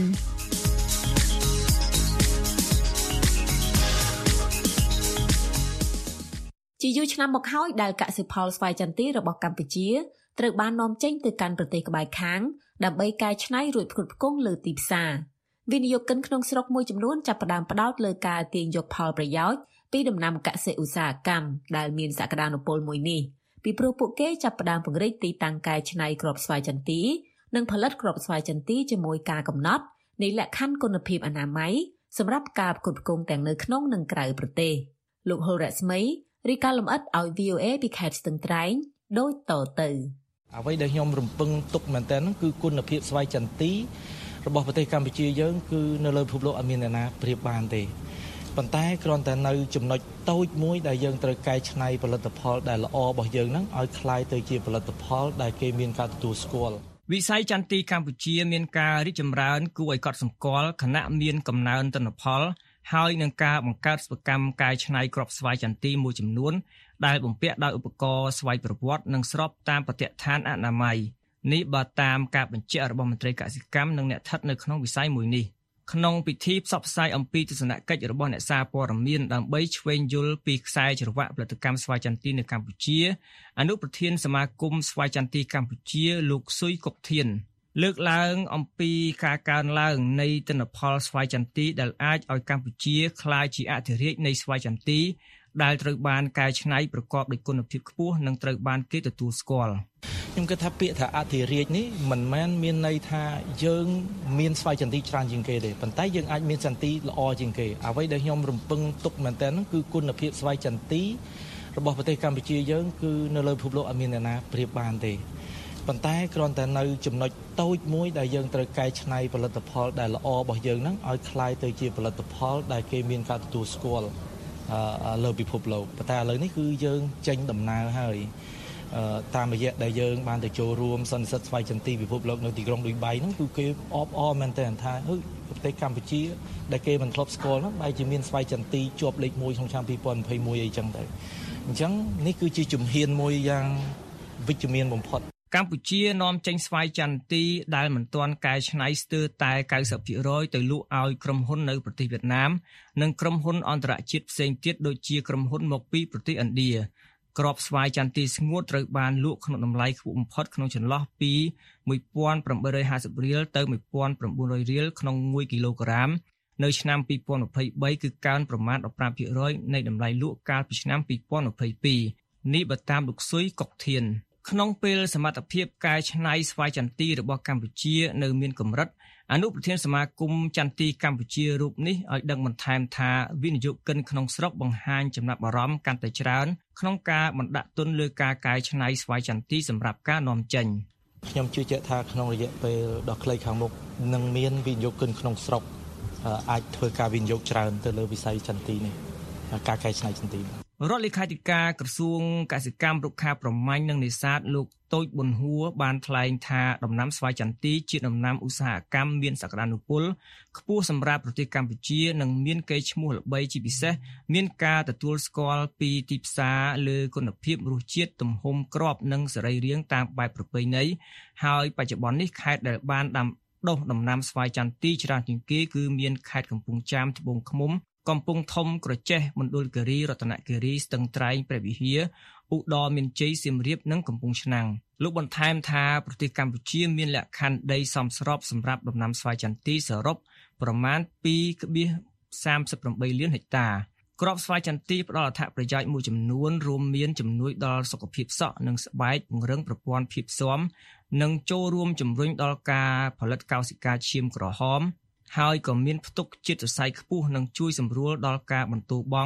ជាយូរឆ្នាំមកហើយដែលកសិផលស្វាយចន្ទីរបស់កម្ពុជាត្រូវបាននាំចេញទៅកាន់ប្រទេសក្បែរខាងដើម្បីកែច្នៃរួចផ្គត់ផ្គង់លើទីផ្សារវិនិយោគិនក្នុងស្រុកមួយចំនួនចាប់ផ្ដើមផ្ដោតលើការទាញយកផលប្រយោជន៍ពីដំណាំកសិឧស្សាហកម្មដែលមានសក្តានុពលមួយនេះពីព្រោះពួកគេចាប់ផ្ដើមពង្រីកទីតាំងកែច្នៃគ្រាប់ស្វាយចន្ទីនិងផលិតគ្រាប់ស្វាយចន្ទីជាមួយការកំណត់នៃលក្ខខណ្ឌគុណភាពអនាម័យសម្រាប់ការផ្គត់ផ្គង់ទាំងនៅក្នុងនិងក្រៅប្រទេសលោកហុលរស្មីរីកាលំអិតឲ្យ វី អូ អេ ពីខេត្តស្ទឹងត្រែងដូចតទៅអ្វីដែលខ្ញុំរំពឹងទុកមែនទែនគឺគុណភាពស្វាយចន្ទីរបស់ប្រទេសកម្ពុជាយើងគឺនៅលើពិភពលោកអត់មានអ្នកណាប្រៀបបានទេប៉ុន្តែគ្រាន់តែនៅចំណុចតូចមួយដែលយើងត្រូវកែច្នៃផលិតផលដែលល្អរបស់យើងហ្នឹងឲ្យคล้ายទៅជាផលិតផលដែលគេមានការទទួលស្គាល់វិស័យចន្ទីកម្ពុជាមានការរីកចម្រើនគួរឲ្យកត់សម្គាល់ខណៈមានកំណើនទិន្នផលហើយនឹងការបង្កើតសិប្បកម្មកែច្នៃគ្រាប់ស្វាយចន្ទីមួយចំនួនដែលបំពាក់ដោយឧបករណ៍ស្វ័យប្រវត្តិនិងស្របតាមបទដ្ឋានអនាម័យនេះបើតាមការបញ្ជាក់របស់មន្ត្រីកសិកម្មនិងអ្នកស្ថិតនៅក្នុងវិស័យមួយនេះក្នុងពិធីផ្សព្វផ្សាយអំពីទស្សនកិច្ចរបស់អ្នកសារព័ត៌មានដើម្បីឆ្វេងយល់ពីខ្សែច្រវាក់ផលិតកម្មស្វាយចន្ទីនៅកម្ពុជាអនុប្រធានសមាគមស្វាយចន្ទីកម្ពុជាលោកស៊ុយកុកធានលើកឡើងអំពីការកើនឡើងនៃទិន្នផលស្វាយចន្ទីដែលអាចឲ្យកម្ពុជាក្លាយជាអធិរាជនៃស្វាយចន្ទីដែលត្រូវបានកែច្នៃប្រកបដោយគុណភាពខ្ពស់និងត្រូវបានគេទទួលស្គាល់ខ្ញុំគិតថាពាក្យថាអធិរាជនេះមិនមែនមានន័យថាយើងមានស្វាយចន្ទីច្រើនជាងគេទេប៉ុន្តែយើងអាចមានចន្ទីល្អជាងគេអ្វីដែលខ្ញុំរំពឹងទុកមែនតើហ្នឹងគឺគុណភាពស្វាយចន្ទីរបស់ប្រទេសកម្ពុជាយើងគឺនៅលើពិភពលោកអត់មានអ្នកណាប្រៀបបានទេប៉ុន្តែគ្រាន់តែនៅចំណុចតូចមួយដែលយើងត្រូវកែច្នៃផលិតផលដែលល្អរបស់យើងហ្នឹងឲ្យคล้ายទៅជាផលិតផលដែលគេមានការទទួលស្គាល់លើពិភពលោកប៉ុន្តែឥឡូវនេះគឺយើងចេញដំណើរហើយតាមរយៈដែលយើងបានទៅចូលរួមសន្និសីទស្វ័យចន្ទីពិភពលោកនៅទីក្រុងឌុយបៃហ្នឹងគឺគេអបអរមែនតើថាហឺប្រទេសកម្ពុជាដែលគេមិនធ្លាប់ស្គាល់ហ្នឹងបែរជាមានស្វ័យចន្ទីជាប់លេខមួយក្នុងឆ្នាំពីរពាន់ยี่สิบเอ็ดអីចឹងទៅអញ្ចឹងនេះគឺជាជំហានមួយយ៉ាងវិជ្ជមានបំផុតកម្ពុជានាំចេញស្វាយចន្ទីដែលមិនទាន់កែច្នៃស្ទើរតែ九十ភាគរយ ទៅលក់ឲ្យក្រុមហ៊ុននៅប្រទេសវៀតណាមនិងក្រុមហ៊ុនអន្តរជាតិផ្សេងទៀតដូចជាក្រុមហ៊ុនមកពីប្រទេសឥណ្ឌាក្របស្វាយចន្ទីស្ងួតត្រូវបានលក់ក្នុងតម្លៃខ្ពស់បំផុតក្នុងចន្លោះពីmột nghìn tám trămห้าสิบរៀលទៅmột nghìn chín trămរៀលក្នុងមួយគីឡូក្រាមនៅឆ្នាំยี่สิบยี่สิบสามគឺកើនប្រមាណ십ห้าភាគរយ នៃតម្លៃលក់កាលពីឆ្នាំยี่สิบยี่สิบสองនេះបើតាមលោកស៊ុយកុកធានក្នុងពេលសមត្ថភាពកែច្នៃស្វាយចន្ទីរបស់កម្ពុជានៅមានកម្រិតអនុប្រធានសមាគមចន្ទីកម្ពុជារូបនេះឲ្យដឹងបន្ថែមថាវិនិយោគិនក្នុងស្រុកបង្ហាញចំណាប់អារម្មណ៍កាន់តែច្រើនក្នុងការបណ្ដាក់ទុនលើការកែច្នៃស្វាយចន្ទីសម្រាប់ការនាំចេញខ្ញុំជឿជាក់ថាក្នុងរយៈពេលដ៏ខ្លីខាងមុខនឹងមានវិនិយោគិនក្នុងស្រុកអាចធ្វើការវិនិយោគច្រើនទៅលើវិស័យចន្ទីនេះការកែច្នៃចន្ទីរដ្ឋលេខាធិការក្រសួងកសិកម្មរុក្ខាប្រមាញ់និងនេសាទលោកតូចប៊ុនហួរបានថ្លែងថាដំណាំស្វាយចន្ទីជាដំណាំឧស្សាហកម្មមានសក្តានុពលខ្ពស់សម្រាប់ប្រទេសកម្ពុជានិងមានកេរ្តិ៍ឈ្មោះល្បីជាពិសេសមានការទទួលស្គាល់ពីទីផ្សារលើគុណភាពរសជាតិទំហំគ្រាប់និងសរីរាង្គតាមបែបប្រពៃណីហើយបច្ចុប្បន្ននេះខេត្តដែលបានដាំដុះដំណាំស្វាយចន្ទីច្រើនជាងគេគឺមានខេត្តកំពង់ចាមត្បូងឃ្មុំកំពង់ធំក្រចេះមណ្ឌលគិរីរតនគិរីស្ទឹងត្រែងព្រះវិហារឧត្តរមានជ័យសៀមរាបនិងកំពង់ឆ្នាំងលោកបន្ថែមថាប្រទេសកម្ពុជាមានលក្ខខណ្ឌដីសមស្របសម្រាប់ដំណាំស្វាយចន្ទីសរុបប្រមាណtwo point thirty-eightលានហិកតាគ្រាប់ស្វាយចន្ទីផ្ដល់អត្ថប្រយោជន៍មួយចំនួនរួមមានជំនួយដល់សុខភាពសក់និងស្បែកពង្រឹងប្រព័ន្ធភាពស៊ាំនិងចូលរួមជំរុញដល់ការផលិតកោសិកាឈាមក្រហមហើយក៏មានផ្ទុកជាតិសរសៃខ្ពស់និងជួយសម្រួលដល់ការបន្ទោបង់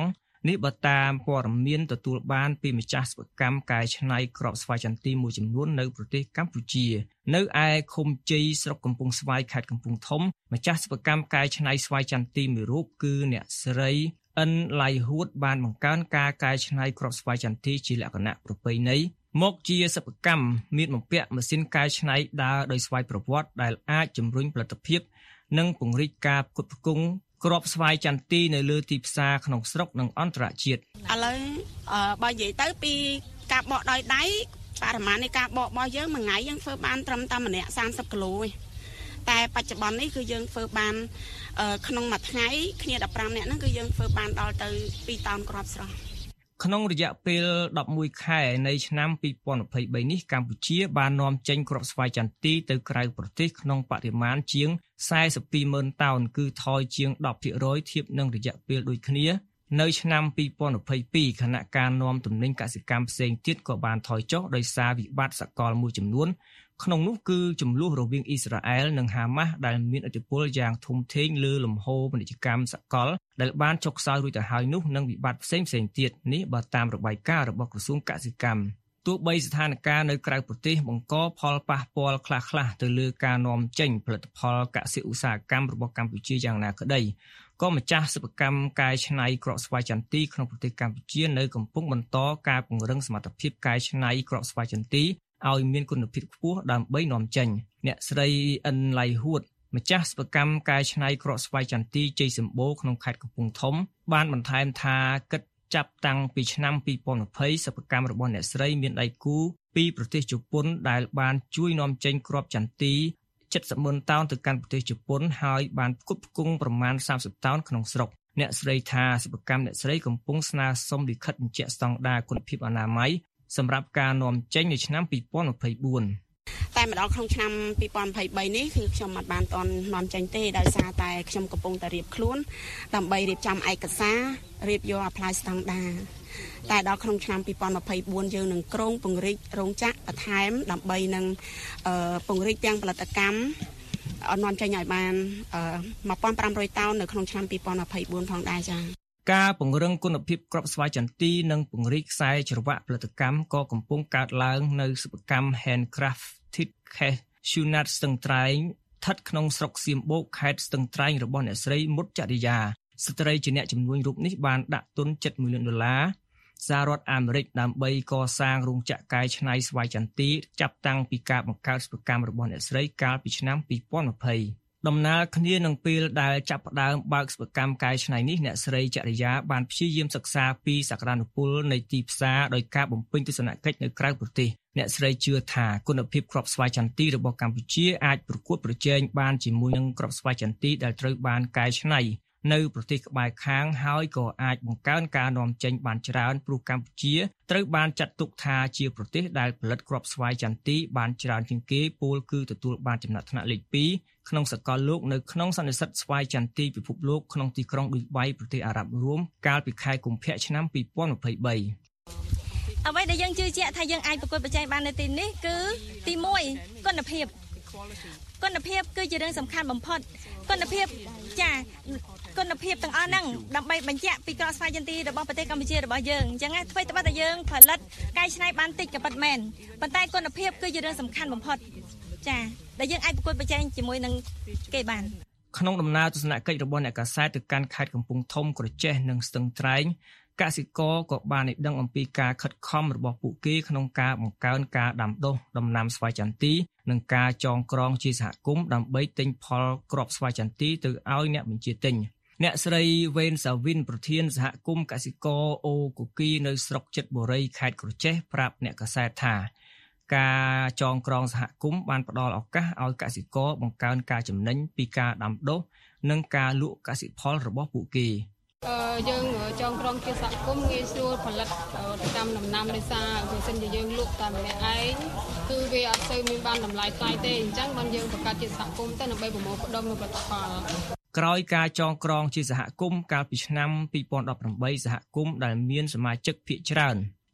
នេះបើតាមព័ត៌មានទទួលបានពីម្ចាស់សិប្បកម្មកែច្នៃគ្រាប់ស្វាយចន្ទីមួយចំនួននៅប្រទេសកម្ពុជានៅឯឃុំជ័យស្រុកកំពង់ស្វាយខេត្តកំពង់ធំម្ចាស់សិប្បកម្មកែច្នៃស្វាយចន្ទីមួយរូបគឺអ្នកស្រីអិនឡៃហួតបានបង្កើនការកែច្នៃគ្រាប់ស្វាយចន្ទីជាលក្ខណៈប្រពៃណីមកជាសិប្បកម្មមានបំពាក់ម៉ាស៊ីនកែច្នៃដើរដោយស្វ័យប្រវត្តិដែលអាចជំរុញផលិតភាពនិងពង្រីកការផ្គត់ផ្គង់គ្រាប់ស្វាយចន្ទីនៅលើទីផ្សារក្នុងស្រុកនិងអន្តរជាតិឥឡូវបើនិយាយទៅពីការបកដោយដៃបរិមាណនៃការបករបស់យើងមួយថ្ងៃយើងធ្វើបានត្រឹមតែម្នាក់សាមសិបគីឡូទេតែបច្ចុប្បន្ននេះគឺយើងធ្វើបានក្នុងមួយថ្ងៃគ្នាដប់ប្រាំនាក់ហ្នឹងគឺយើងធ្វើបានដល់ទៅពីរតោនគ្រាប់ស្រស់ក្នុងរយៈពេលដប់មួយខែនៃឆ្នាំពីរពាន់ยี่สิบสามនេះកម្ពុជាបាននាំចេញគ្រាប់ស្វាយចន្ទីទៅក្រៅប្រទេសក្នុងបរិមាណជាងសែសិបពីរម៉ឺនតោនគឺថយជាង ដប់ភាគរយ ធៀបនឹងរយៈពេលដូចគ្នានៅឆ្នាំពីរពាន់ยี่สิบสองខណៈការនាំទំនិញកសិកម្មផ្សេងទៀតក៏បានថយចុះដោយសារវិបត្តិសកលមួយចំនួនក្នុងនោះគឺចំនួនរវាងអ៊ីស្រាអែលនិងហាម៉ាស់ដែលមានឥទ្ធិពលយ៉ាងធំធេងលើលំហូរពាណិជ្ជកម្មសកលដែលបានចុះខ្សោយរួចទៅហើយនោះនិងវិបត្តិផ្សេងផ្សេងទៀតនេះបើតាមរបាយការណ៍របស់ក្រសួងកសិកម្មទោះបីស្ថានភាពនៅក្រៅប្រទេសបង្កផលប៉ះពាល់ខ្លះៗទៅលើការនាំចេញផលិតផលកសិឧស្សាហកម្មរបស់កម្ពុជាយ៉ាងណាក្តីក៏ម្ចាស់សិប្បកម្មកែច្នៃគ្រាប់ស្វាយចន្ទីក្នុងប្រទេសកម្ពុជានៅកំពុងបន្តការពង្រឹងសមត្ថភាពកែច្នៃគ្រាប់ស្វាយចន្ទីឲ្យមានគុណភាពខ្ពស់ដើម្បីនាំចេញអ្នកស្រីអិនឡៃហួតម្ចាស់សិប្បកម្មកែច្នៃគ្រាប់ស្វាយចន្ទីជ័យសម្បូរក្នុងខេត្តកំពង់ធំបានបន្ថែមថាគិតចាប់តាំងពីឆ្នាំពីរពាន់ยี่สิบសិប្បកម្មរបស់អ្នកស្រីមានដៃគូពីប្រទេសជប៉ុនដែលបានជួយនាំចេញគ្រាប់ចន្ទីជិតសិបម៉ឺនតោនទៅកាន់ប្រទេសជប៉ុនហើយបានផ្គត់ផ្គង់ប្រមាណសាមសិបតោនក្នុងស្រុកអ្នកស្រីថាសិប្បកម្មអ្នកស្រីកំពុងស្នើសុំលិខិតបញ្ជាក់ស្តង់ដារគុណភាពអនាម័យសម្រាប់ការនាំចេញនៅឆ្នាំពីរពាន់ยี่สิบสี่តែម្ដងក្នុងឆ្នាំពីរពាន់ยี่สิบสามនេះគឺខ្ញុំមិនបានតន់នាំចេញទេដោយសារតែខ្ញុំកំពុងតែរៀបខ្លួនដើម្បីរៀបចំឯកសាររៀបយក apply ស្តង់ដារតែដល់ក្នុងឆ្នាំពីរពាន់ยี่สิบสี่យើងនឹងក្រុងពង្រីករោងចក្របន្ថែមដើម្បីនឹងពង្រីកទាំងផលិតកម្មនាំចេញឲ្យបានmột nghìn năm trămតោននៅក្នុងឆ្នាំពីរពាន់ยี่สิบสี่ផងដែរចា៎ការពង្រឹងគុណភាពគ្រាប់ស្វាយចន្ទីនិងពង្រីកខ្សែច្រវាក់ផលិតកម្មក៏កំពុងកើតឡើងនៅសិប្បកម្ម Handcrafted Case Shunat ស្ទឹងត្រែងស្ថិតក្នុងស្រុកសៀមបូកខេត្តស្ទឹងត្រែងរបស់អ្នកស្រីមុតចរិយាស្ត្រីជាអ្នកជំនួញរូបនេះបានដាក់ទុនជិតមួយលានដុល្លារសហរដ្ឋអាមេរិកដើម្បីកសាងរោងចក្រកែច្នៃស្វាយចន្ទីចាប់តាំងពីការបង្កើតសិប្បកម្មរបស់អ្នកស្រីកាលពីឆ្នាំពីរពាន់ยี่สิบដំណើរគ្នានឹងពេលដែលចាប់ផ្ដើមបើកសិប្បកម្មកែច្នៃនេះអ្នកស្រីចរិយាបានព្យាយាមសិក្សាពីសក្តានុពលនៃទីផ្សារដោយការបំពេញទស្សនកិច្ចនៅក្រៅប្រទេសអ្នកស្រីជឿថាគុណភាពគ្រាប់ស្វាយចន្ទីរបស់កម្ពុជាអាចប្រកួតប្រជែងបានជាមួយនឹងគ្រាប់ស្វាយចន្ទីដែលត្រូវបានកែច្នៃនៅប្រទេសក្បែរខាងហើយក៏អាចបង្កើនការនាំចេញបានច្រើនព្រោះកម្ពុជាត្រូវបានចាត់ទុកថាជាប្រទេសដែលផលិតគ្រាប់ស្វាយចន្ទីបានច្រើនជាងគេពោលគឺទទួលបានចំណាត់ថ្នាក់លេខពីរក្នុងសកលលោកនៅក្នុងសន្និសីទស្វាយចន្ទីពិភពលោកក្នុងទីក្រុងឌុយបៃប្រទេសអារ៉ាប់រួមកាលពីខែកុម្ភៈឆ្នាំពីរពាន់ยี่สิบสามអ្វីដែលយើងជឿជាក់ថាយើងអាចប្រកួតប្រជែងបាននៅទីនេះគឺទីមួយគុណភាពគុណភាពគឺជារឿងសំខាន់បំផុតគុណភាពចាគុណភាពទាំងអស់ហ្នឹងដើម្បីបញ្ជាក់ពីគ្រាប់ស្វាយចន្ទីរបស់ប្រទេសកម្ពុជារបស់យើងអញ្ចឹងធ្វើត្បិតតែយើងផលិតកែច្នៃបានតិចក៏ពិតមែនប៉ុន្តែគុណភាពគឺជារឿងសំខាន់បំផុតចាដែលយើងអាចប្រកួតប្រជែងជាមួយនឹងគេបានក្នុងដំណើរទស្សនកិច្ចរបស់អ្នកកាសែតទៅកាន់ខេត្តកំពង់ធំក្រចេះនិងស្ទឹងត្រែងកសិករក៏បានឲ្យដឹងអំពីការខិតខំរបស់ពួកគេក្នុងការបង្កើនការដាំដុះដំណាំស្វាយចន្ទីនិងការចងក្រងជាសហគមន៍ដើម្បីទិញផលគ្រាប់ស្វាយចន្ទីទៅឲ្យអ្នកបញ្ជាទិញអ្នកស្រីវេនសាវិនប្រធានសហគមន៍កសិករអូកូគីនៅស្រុកចិត្តបុរីខេត្តក្រចេះប្រាប់អ្នកកាសែតថាការចងក្រងសហគមន៍បានផ្ដល់ឱកាសឲ្យកសិករបង្កើនការចំណេញពីការដាំដុះនិងការលក់កសិផលរបស់ពួកគេយើងចងក្រងជាសហគមន៍ងាយស្រួលផលិតកម្មដំណាំដោយសារបើសិនជាយើងលក់តែម្នាក់ឯងគឺវាអត់សូវមានបានតម្លៃថ្លៃទេអញ្ចឹងបានយើងបង្កើតជាសហគមន៍ទៅដើម្បីប្រមូលផ្ដុំនូវផលិតផលក្រោយការចងក្រងជាសហគមន៍កាលពីឆ្នាំពីរពាន់ដប់ប្រាំបីសហគមន៍ដែលមានសមាជិកភាគច្រើន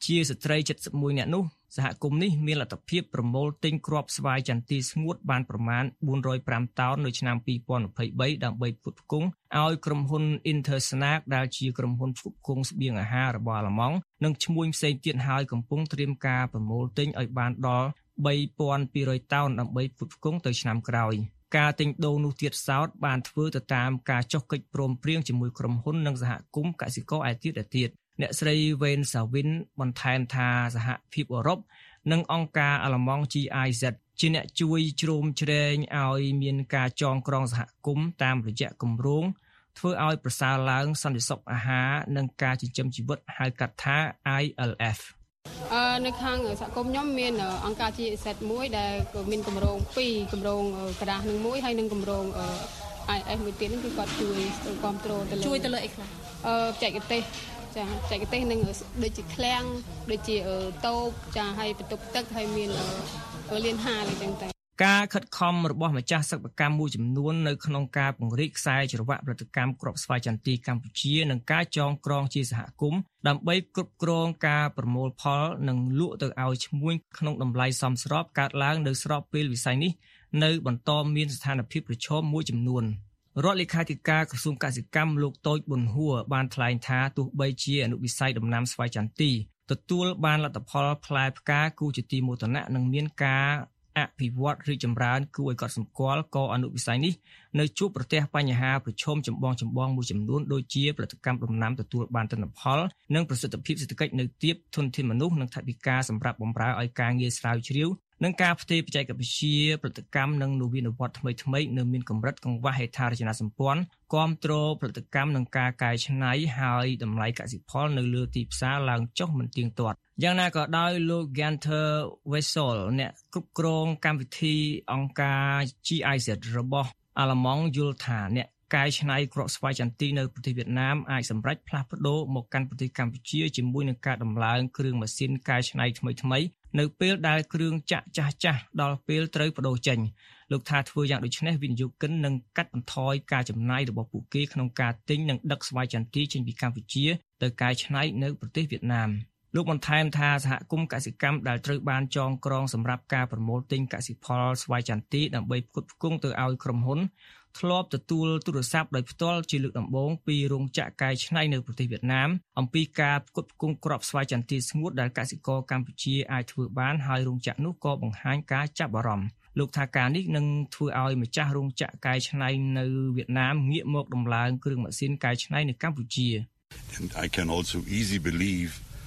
ជាស្ត្រីเจ็ดสิบเอ็ดនាក់នោះសហគមន៍នេះមានលទ្ធភាពប្រមូលទិញគ្រាប់ស្វាយចន្ទីស្ងួតបានប្រមាណbốn trăm lẻ nămតោននៅឆ្នាំhai không hai baដើម្បីផ្គត់ផ្គង់ឲ្យក្រុមហ៊ុន Intersnack ដែលជាក្រុមហ៊ុនផ្គត់ផ្គង់ស្បៀងអាហាររបស់អាល្លឺម៉ង់និងឈ្មួញផ្សេងទៀតហើយកំពុងត្រៀមការប្រមូលទិញឲ្យបានដល់ba nghìn hai trămតោនដើម្បីផ្គត់ផ្គង់ទៅឆ្នាំក្រោយការទិញដូរនោះទៀតសោតបានធ្វើទៅតាមការចុះកិច្ចព្រមព្រៀងជាមួយក្រុមហ៊ុននិងសហគមន៍កសិករឯទៀតឯទៀតអ្នកស្រី Wen Savin បន្ថែមថាសហភាពអឺរ៉ុបនិងអង្គការអាល្លឺម៉ង់ G I Z ជាអ្នកជួយជ្រោមជ្រែងឲ្យមានការចងក្រងសហគមន៍តាមរយៈគម្រោងធ្វើឲ្យប្រសើរឡើងសន្តិសុខអាហារនិងការចិញ្ចឹមជីវិតហៅកាត់ថា I L F អឺនៅខាងសហគមន៍ខ្ញុំមានអង្គការ G I Z មួយដែលមានគម្រោងពីរគម្រោងក្រាស់នឹងមួយហើយនឹងគម្រោង I L F មួយទៀតនេះគឺគាត់ជួយគ្រប់គ្រងទៅលើជួយទៅលើអីខ្លះអឺបច្ចេកទេសចាបច្ចេកទេសនឹងដូចជាឃ្លាំងដូចជាតូបចាហើយបន្ទប់ទឹកហើយមានលានហាលអីចឹងទៅការខិតខំរបស់ម្ចាស់សិប្បកម្មមួយចំនួននៅក្នុងការពង្រីកខ្សែច្រវាក់ផលិតកម្មគ្រាប់ស្វាយចន្ទីកម្ពុជានិងការចងក្រងជាសហគមន៍ដើម្បីគ្រប់គ្រងការប្រមូលផលនិងលក់ទៅឲ្យឈ្មួញក្នុងតម្លៃសមស្របកើតឡើងនៅស្របពេលវិស័យនេះនៅបន្តមានស្ថានភាពប្រឈមមួយចំនួនរដ្ឋលេខាធិការក្រសួងកសិកម្មលោកតូចប៊ុនហួរបានថ្លែងថាទោះបីជាអនុវិស័យដំណាំស្វាយចន្ទីទទួលបានលទ្ធផលផ្លែផ្កាគូជាទីមោទនៈនិងមានការអភិវឌ្ឍរីកចម្រើនគួរឲ្យកត់សម្គាល់ក៏អនុវិស័យនេះនៅជួបប្រទះបញ្ហាប្រឈមចម្បងចម្បងមួយចំនួនដូចជាផលិតកម្មដំណាំទទួលបានទិន្នផលនិងប្រសិទ្ធភាពសេដ្ឋកិច្ចនៅទាបធនធានមនុស្សនិងថវិកាសម្រាប់បម្រើឲ្យការងារស្រាវជ្រាវនិងការផ្ទេរបច្ចេកវិទ្យាផលិតកម្មនិងនវានុវត្តន៍ថ្មីៗនៅមានកម្រិតកង្វះហេដ្ឋារចនាសម្ព័ន្ធគាំទ្រផលិតកម្មនិងការកែច្នៃហើយតម្លៃកសិផលនៅលើទីផ្សារឡើងចុះមិនទៀងទាត់យ៉ាងណាក៏ដោយលោក Ganter Wessel អ្នកគ្រប់គ្រងកម្មវិធីអង្គការ G I Z របស់អាល្លឺម៉ង់យល់ថាអ្នកកែច្នៃគ្រាប់ស្វាយចន្ទីនៅប្រទេសវៀតណាមអាចសម្រេចផ្លាស់ប្ដូរមកកាន់ប្រទេសកម្ពុជាជាមួយនឹងការដំឡើងគ្រឿងម៉ាស៊ីនកែច្នៃថ្មីៗនៅពេលដែលគ្រឿងចាក់ចាស់ចាស់ដល់ពេលត្រូវបដូរចេញលោកថាធ្វើយ៉ាងដូចនេះវិនិយោគិននឹងកាត់បន្ថយការចំណាយរបស់ពួកគេក្នុងការទិញនិងដឹកស្វាយចន្ទីចេញពីកម្ពុជាទៅកែច្នៃនៅប្រទេសវៀតណាមលោកបន្ថែមថាសហគមន៍កសិកម្មដែលត្រូវបានចងក្រងសម្រាប់ការប្រមូលទិញកសិផលស្វាយចន្ទីដើម្បីផ្គត់ផ្គង់ទៅឲ្យក្រុមហ៊ុនធ្លាប់ទទួលទូរស័ព្ទដោយផ្ទាល់ជាលើកដំបូងពីរោងចក្រកែច្នៃនៅប្រទេសវៀតណាមអំពីការផ្គត់ផ្គង់គ្រាប់ស្វាយចន្ទីស្ងួតដែលកសិករកម្ពុជាអាចធ្វើបានហើយរោងចក្រនោះក៏បង្ហាញការចាប់អារម្មណ៍លោកថាការនេះនឹងធ្វើឲ្យម្ចាស់រោងចក្រកែច្នៃនៅវៀតណាមងាកមកដំឡើងគ្រឿងម៉ាស៊ីនកែច្នៃនៅកម្ពុជា And I can also easily believe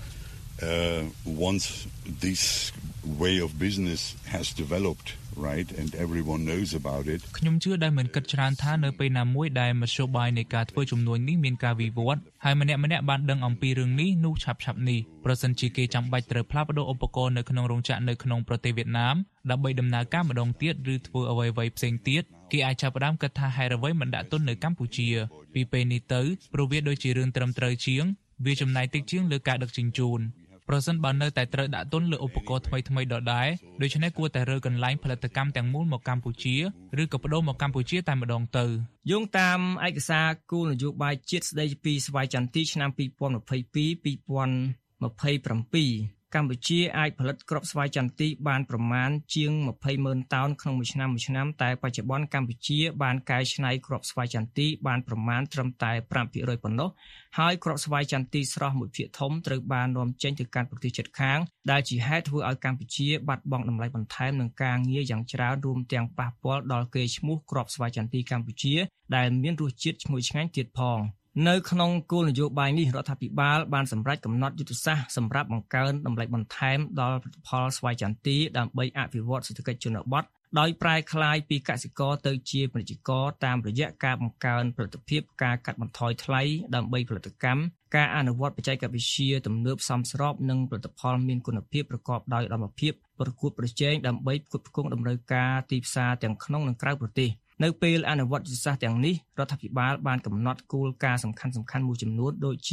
uh, once this way of business has developed right and everyone knows about it ខ្ញុំជឿដែលមិនគិតច្រើនថានៅពេលណាមួយដែលមធ្យោបាយនៃការធ្វើជំនួញនេះមានការវិវត្តហើយម្នាក់ម្នាក់បានដឹងអំពីរឿងនេះនោះឆាប់ឆាប់នេះប្រសិនជាគេចាំបាច់ត្រូវផ្លាស់ប្ដូរឧបករណ៍នៅក្នុងរោងចក្រនៅក្នុងប្រទេសវៀតណាមដើម្បីដំណើរការម្ដងទៀតឬធ្វើអ្វីៗផ្សេងទៀតគេអាចចាប់ផ្ដើមគិតថាហេតុអ្វីមិនដាក់ទុននៅកម្ពុជាពីពេលនេះទៅព្រោះវាដូចជារឿងត្រឹមត្រូវជាងវាចំណាយតិចជាងលើការដឹកជញ្ជូនប្រសិនបើនៅតែត្រូវដាក់ទុនលើឧបករណ៍ថ្មីថ្មីដដែលដូច្នេះគួរតែរើកន្លែងផលិតកម្មទាំងមូលមកកម្ពុជាឬក៏បដូរមកកម្ពុជាតែម្ដងទៅយោងតាមឯកសារគោលនយោបាយជាតិស្តីពីស្វាយចន្ទីឆ្នាំពីរពាន់ម្ភៃពីរ ពីរពាន់ម្ភៃប្រាំពីរកម្ពុជាអាចផលិតគ្រាប់ស្វាយចន្ទីបានប្រមាណជាងยี่สิบម៉ឺនតោនក្នុងមួយឆ្នាំមួយឆ្នាំតែបច្ចុប្បន្នកម្ពុជាបានកែច្នៃគ្រាប់ស្វាយចន្ទីបានប្រមាណត្រឹមតែfive percentប៉ុណ្ណោះហើយគ្រាប់ស្វាយចន្ទីស្រស់មួយភាគធំត្រូវបាននាំចេញទៅកាន់ប្រទេសជិតខាងដែលជាហេតុធ្វើឲ្យកម្ពុជាបាត់បង់តម្លៃបន្ថែមនិងការងារយ៉ាងច្រើនរួមទាំងប៉ះពាល់ដល់កេរ្តិ៍ឈ្មោះគ្រាប់ស្វាយចន្ទីកម្ពុជាដែលមានរសជាតិឈ្ងុយឆ្ងាញ់ទៀតផងនៅក្នុងគោលនយោបាយនេះរដ្ឋាភិបាលបានសម្រេចកំណត់យុទ្ធសាស្ត្រសម្រាប់បង្កើនតម្លៃបន្ថែមដល់ផលិតផលស្វាយចន្ទីដើម្បីអភិវឌ្ឍសេដ្ឋកិច្ចជនបទដោយប្រែក្លាយពីកសិករទៅជាពាណិជ្ជករតាមរយៈការបង្កើនផលិតភាពការកាត់បន្ថយថ្លៃដើម្បីផលិតកម្មការអនុវត្តបច្ចេកវិទ្យាទំនើបសមស្របនិងផលិតផលមានគុណភាពប្រកបដោយឧត្តមភាពប្រកួតប្រជែងដើម្បីផ្គត់ផ្គង់តម្រូវការទីផ្សារទាំងក្នុងនិងក្រៅប្រទេសនៅពេលអនុវត្តយុទ្ធសាស្ត្រទាំងនេះរដ្ឋាភិបាលបានកំណត់គោលការណ៍សំខាន់ៗមួយចំនួនដូចជា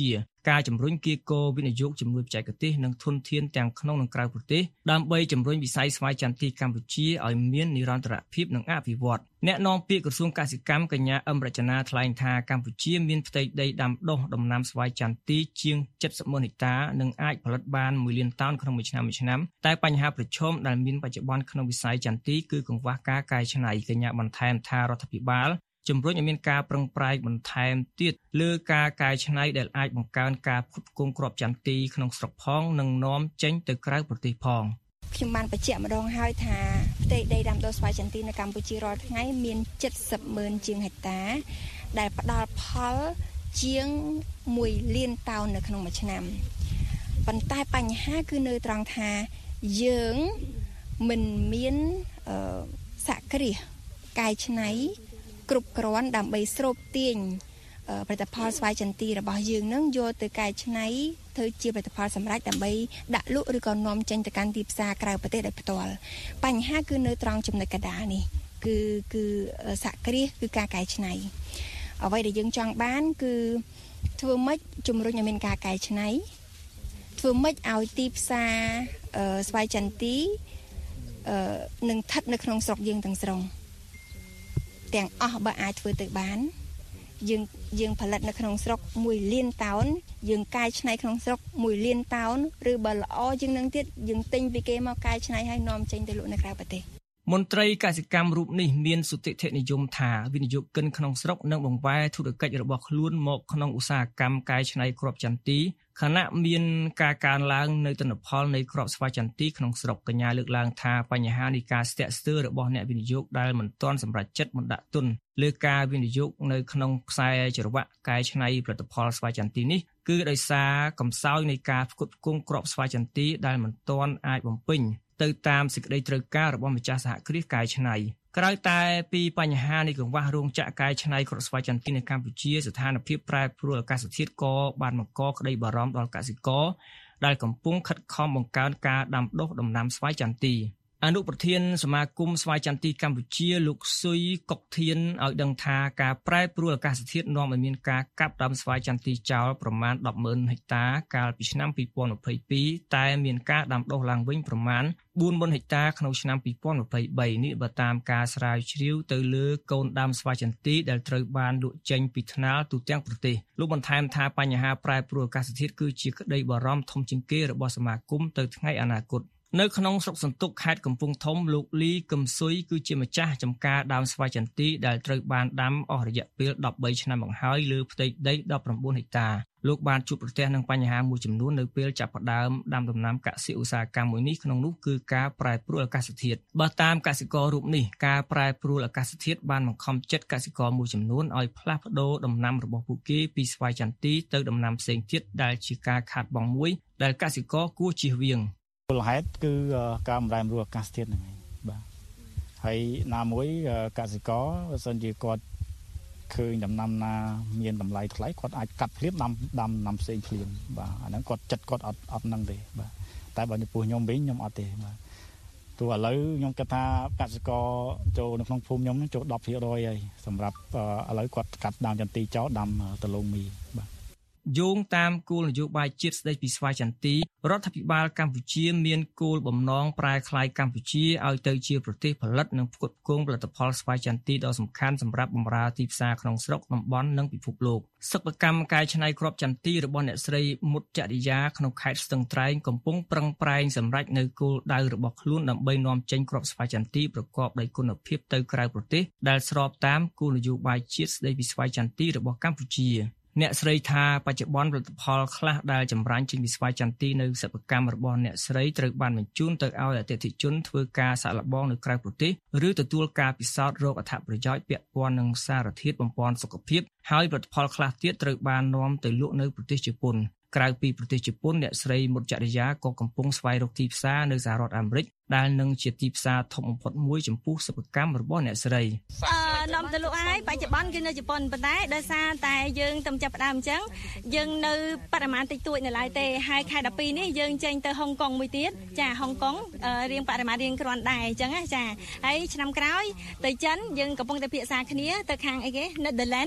ការជំរុញគៀកោវិនិយោគជំនួយបច្ចេកទេសនិងធនធានទាំងក្នុងនិងក្រៅប្រទេសដើម្បីជំរុញវិស័យស្វ័យចន្ទទីកម្ពុជាឲ្យមាននិរន្តរភាពនិងអភិវឌ្ឍអ្នកនាំពាក្យក្រសួងកសិកម្មកញ្ញាអឹមរចនាថ្លែងថាកម្ពុជាមានផ្ទៃដីដាំដុះដំណាំស្វាយចន្ទទីជាងเจ็ดสิบម៉ឺនហិកតានិងអាចផលិតបានមួយលានតោនក្នុងមួយឆ្នាំមួយឆ្នាំតែបញ្ហាប្រឈមដែលមានបច្ចុប្បន្នក្នុងវិស័យចន្ទទីគឺកង្វះការកែច្នៃកញ្ញាបន្ថែមថារដ្ឋាភិបាលជំរុញឲ្យមានការប្រឹងប្រែងបន្ថែមទៀតលើការកែច្នៃដែលអាចបង្កើនការផ្គត់ផ្គង់គ្រាប់ចន្ទទីក្នុងស្រុកផងនិងនាំចេញទៅក្រៅប្រទេសផងខ្ញុំបានបញ្ជាក់ម្ដងហើយថាផ្ទៃដីដាំដុះស្វាយចន្ទទីនៅកម្ពុជារាល់ថ្ងៃមានเจ็ดสิบម៉ឺនជាងហិកតាដែលផ្ដល់ផលជាងមួយលានតោននៅក្នុងមួយឆ្នាំប៉ុន្តែបញ្ហាគឺនៅត្រង់ថាយើងមិនមានសហគ្រាសកែច្នៃគ្រប់គ្រាន់ដើម្បីស្រូបទាញផលិតផលស្វាយចន្ទទីរបស់យើងនឹងយកទៅកែច្នៃធ្វើជាផលិតផលសម្រាប់ដើម្បីដាក់លក់ឬក៏នាំចេញទៅកាន់ទីផ្សារក្រៅប្រទេសដោយផ្ទាល់បញ្ហាគឺនៅត្រង់ចំណុចកណ្ដាលនេះគឺគឺសហគ្រាសគឺការកែច្នៃអ្វីដែលយើងចង់បានគឺធ្វើម៉េចជំរុញឲ្យមានការកែច្នៃធ្វើម៉េចឲ្យទីផ្សារស្វាយចន្ទទីនឹងស្ថិតនៅក្នុងស្រុកយើងទាំងស្រុងទាំងអស់បើអាចធ្វើទៅបានយើងយើងផលិតនៅក្នុងស្រុកមួយលានតោនយើងកែច្នៃក្នុងស្រុកមួយលានតោនឬបើល្អជាងនឹងទៀតយើងទិញពីគេមកកែច្នៃឲ្យនាំចេញទៅលក់នៅក្រៅប្រទេសមន្ត្រីកសិកម្មរូបនេះមានសុតិធិនិយមថាវិនិយោគិនក្នុងស្រុកនឹងបង្វែរធុរកិច្ចរបស់ខ្លួនមកក្នុងឧស្សាហកម្មកែច្នៃគ្រាប់ចន្ទទីខណៈមានការកើនឡើងនៅទិន្នផលនៃគ្រាប់ស្វាយចន្ទទីក្នុងស្រុកកញ្ញាលើកឡើងថាបញ្ហានៃការស្ទាក់ស្ទើររបស់អ្នកវិនិយោគដែលមិនទាន់សម្រេចចិត្តបណ្ដាក់ទុនលើការវិនិយោគនៅក្នុងខ្សែច្រវាក់កែច្នៃផលិតផលស្វាយចន្ទទីនេះគឺដោយសារកំសោយនៃការផ្គត់ផ្គង់គ្រាប់ស្វាយចន្ទទីដែលមិនទាន់អាចបំពេញទៅតាមសេចក្តីត្រូវការរបស់ម្ចាស់សហគ្រាសកែច្នៃក្រៅតែពីបញ្ហានៃកង្វះរោងចក្រកែច្នៃគ្រាប់ស្វាយចន្ទទីនៅកម្ពុជាស្ថានភាពប្រែប្រួលអាកាសធាតុក៏បានបង្កក្តីបារម្ភដល់កសិករដែលកំពុងខិតខំបង្កើនការដាំដុះដំណាំស្វាយចន្ទទីអនុប្រធានសមាគមស្វាយចន្ទទីកម្ពុជាលោកស៊ុយកុកធានឲ្យដឹងថាការប្រែប្រួលអាកាសធាតុនាំឲ្យមានការកាប់ដាំស្វាយចន្ទទីចោលប្រមាណtenម៉ឺនហិកតាកាលពីឆ្នាំtwo thousand twenty-twoតែមានការដាំដុះឡើងវិញប្រមាណfourម៉ឺនហិកតាក្នុងឆ្នាំtwo thousand twenty-threeនេះបើតាមការស្រាវជ្រាវទៅលើកូនដើមស្វាយចន្ទទីដែលត្រូវបានលក់ចេញពីថ្នាលទូទាំងប្រទេសលោកបន្ថែមថាបញ្ហាប្រែប្រួលអាកាសធាតុគឺជាក្តីបារម្ភធំជាងគេរបស់សមាគមទៅថ្ងៃអនាគតនៅក្នុងស្រុកសន្ទុកខេត្តកំពង់ធំលោកលីកឹមស៊ុយគឺជាម្ចាស់ចំការដើមស្វាយចន្ទទីដែលត្រូវបានដាំអស់រយៈពេលthirteenឆ្នាំមកហើយលើផ្ទៃដីnineteenហិកតាលោកបានជួបប្រទះនឹងបញ្ហាមួយចំនួននៅពេលចាប់ផ្ដើមដាំដំណាំកសិឧស្សាហកម្មមួយនេះក្នុងនោះគឺការប្រែប្រួលអាកាសធាតុបើតាមកសិកររូបនេះការប្រែប្រួលអាកាសធាតុបានបង្ខំចិត្តកសិករមួយចំនួនឲ្យផ្លាស់ប្ដូរដំណាំរបស់ពួកគេពីស្វាយចន្ទទីទៅដំណាំផ្សេងទៀតដែលជាការខាតបង់មួយដែលកសិករគួរជៀសវាងមូលហេតុគឺការប្រែប្រួលអាកាសធាតុហ្នឹងឯងបាទហើយណាមួយកសិករបើសិនជាគាត់ឃើញដំណាំណាមានតម្លៃថ្លៃគាត់អាចកាត់ភ្លាមដាំដាំដំណាំផ្សេងភ្លាមបាទអាហ្នឹងគាត់ចិត្តគាត់អត់អត់ហ្នឹងទេបាទតែបើចំពោះខ្ញុំវិញខ្ញុំអត់ទេបាទទោះឥឡូវខ្ញុំគិតថាកសិករចូលនៅក្នុងភូមិខ្ញុំចូលten percentហើយសម្រាប់ឥឡូវគាត់កាត់ដើមចន្ទទីចោលដាំដលងមីបាទយោងតាមគោលនយោបាយជាតិស្តីពីស្វាយចន្ទទីរដ្ឋាភិបាលកម្ពុជាមានគោលបំណងប្រែក្លាយកម្ពុជាឲ្យទៅជាប្រទេសផលិតនិងផ្គត់ផ្គង់ផលិតផលស្វាយចន្ទទីដ៏សំខាន់សម្រាប់បម្រើទីផ្សារក្នុងស្រុកតំបន់និងពិភពលោកសិប្បកម្មកែច្នៃគ្រាប់ចន្ទទីរបស់អ្នកស្រីមុតចរិយាក្នុងខេត្តស្ទឹងត្រែងកំពុងប្រឹងប្រែងសម្រេចនៅគោលដៅរបស់ខ្លួនដើម្បីនាំចេញគ្រាប់ស្វាយចន្ទទីប្រកបដោយគុណភាពទៅក្រៅប្រទេសដែលស្របតាមគោលនយោបាយជាតិស្តីពីស្វាយចន្ទទីរបស់កម្ពុជាអ្នកស្រីថាបច្ចុប្បន្នផលិតផលខ្លះដែលចម្រាញ់ចេញពីស្វាយចន្ទទីនៅសិប្បកម្មរបស់អ្នកស្រីត្រូវបានបញ្ជូនទៅឲ្យអតិថិជនធ្វើការសាកល្បងនៅក្រៅប្រទេសឬទទួលការពិសោធន៍រកអត្ថប្រយោជន៍ពាក់ព័ន្ធនឹងសារធាតុបំប៉នសុខភាពហើយផលិតផលខ្លះទៀតត្រូវបាននាំទៅលក់នៅប្រទេសជប៉ុនក្រៅពីប្រទេសជប៉ុនអ្នកស្រីមុតចរិយាក៏កំពុងស្វែងរកទីផ្សារនៅសហរដ្ឋអាមេរិកដែលនឹងជាទីផ្សារធំបំផុតមួយចំពោះសិប្បកម្មរបស់អ្នកស្រីអឺនាំទៅលក់ហើយបច្ចុប្បន្នគឺនៅជប៉ុនប៉ុន្តែដោយសារតែយើងទៅចាប់ផ្ដើមអញ្ចឹងយើងនៅបរិមាណតិចតួចនៅឡើយទេហើយខែtwelveនេះយើងចេញទៅហុងកុងមួយទៀតចាហុងកុងរៀងបរិមាណរៀងគ្រាន់ដែរអញ្ចឹងចាហើយឆ្នាំក្រោយទៅចិនយើងកំពុងតែពិភាក្សាគ្នាទៅខាងអីគេ Netherlands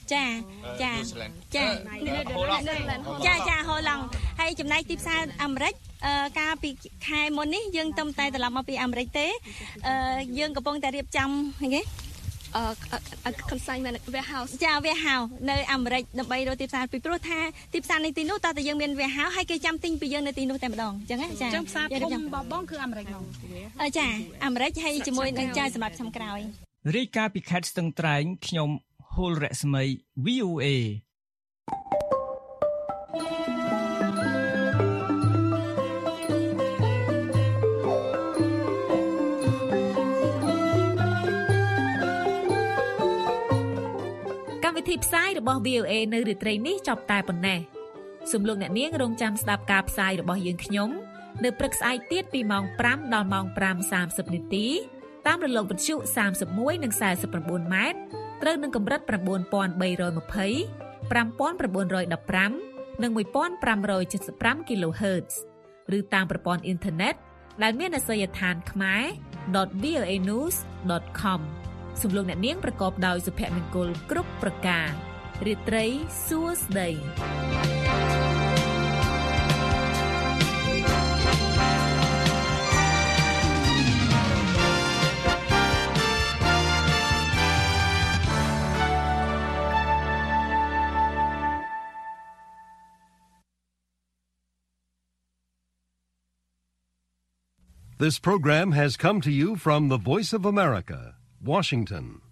ចាចាចាចាចាហូឡង់ហើយចំណែកទីផ្សារអាមេរិកកាលពីខែមុននេះយើងទៅតែត្រឡប់មកពីអាមេរិកទេយើងកំពុងតែរៀបចំហ្នឹងគេអឺ consignment warehouse ចា warehouse នៅអាមេរិកដើម្បីរកទីផ្សារពីព្រោះថាទីផ្សារនៅទីនោះតើតែយើងមាន warehouse ហើយគេចាំទិញពីយើងនៅទីនោះតែម្ដងអញ្ចឹងចាអញ្ចឹងផ្សារធំបងបងគឺអាមេរិកហ្នឹងចាអាមេរិកហើយជាមួយនឹងចាសម្រាប់ឆ្នាំក្រោយរាយការណ៍ពីខេត្តស្ទឹងត្រែងខ្ញុំហុលរស្មី វី អូ เอកម្មវិធីផ្សាយរបស់ វី អូ เอ នៅរាត្រីនេះចប់តែប៉ុណ្ណេះសូមលោកអ្នកនាងរងចាំស្ដាប់ការផ្សាយរបស់យើងខ្ញុំនៅព្រឹកស្អែកទៀតពីម៉ោងប្រាំដល់ម៉ោងប្រាំសាមសិបនាទីតាមរលកវិទ្យុសាមសិបមួយនិងសែនសិប៩ម៉ែត្រត្រូវនឹងកម្រិត៩,៣២០ ៥,៩១៥ និងmột nghìn năm trăm七mươi lăm គីឡូហឺតซ์ ឬតាមប្រព័ន្ធអ៊ីនធឺណិតដែលមានអាសយដ្ឋាន ខ្មែរ ដត វី អូ เอ news ដត com សូមលោកអ្នកនាងប្រកបដោយសុភមង្គលគ្រប់ប្រការរាត្រីសួស្តី This program has come to you from the Voice of America, Washington.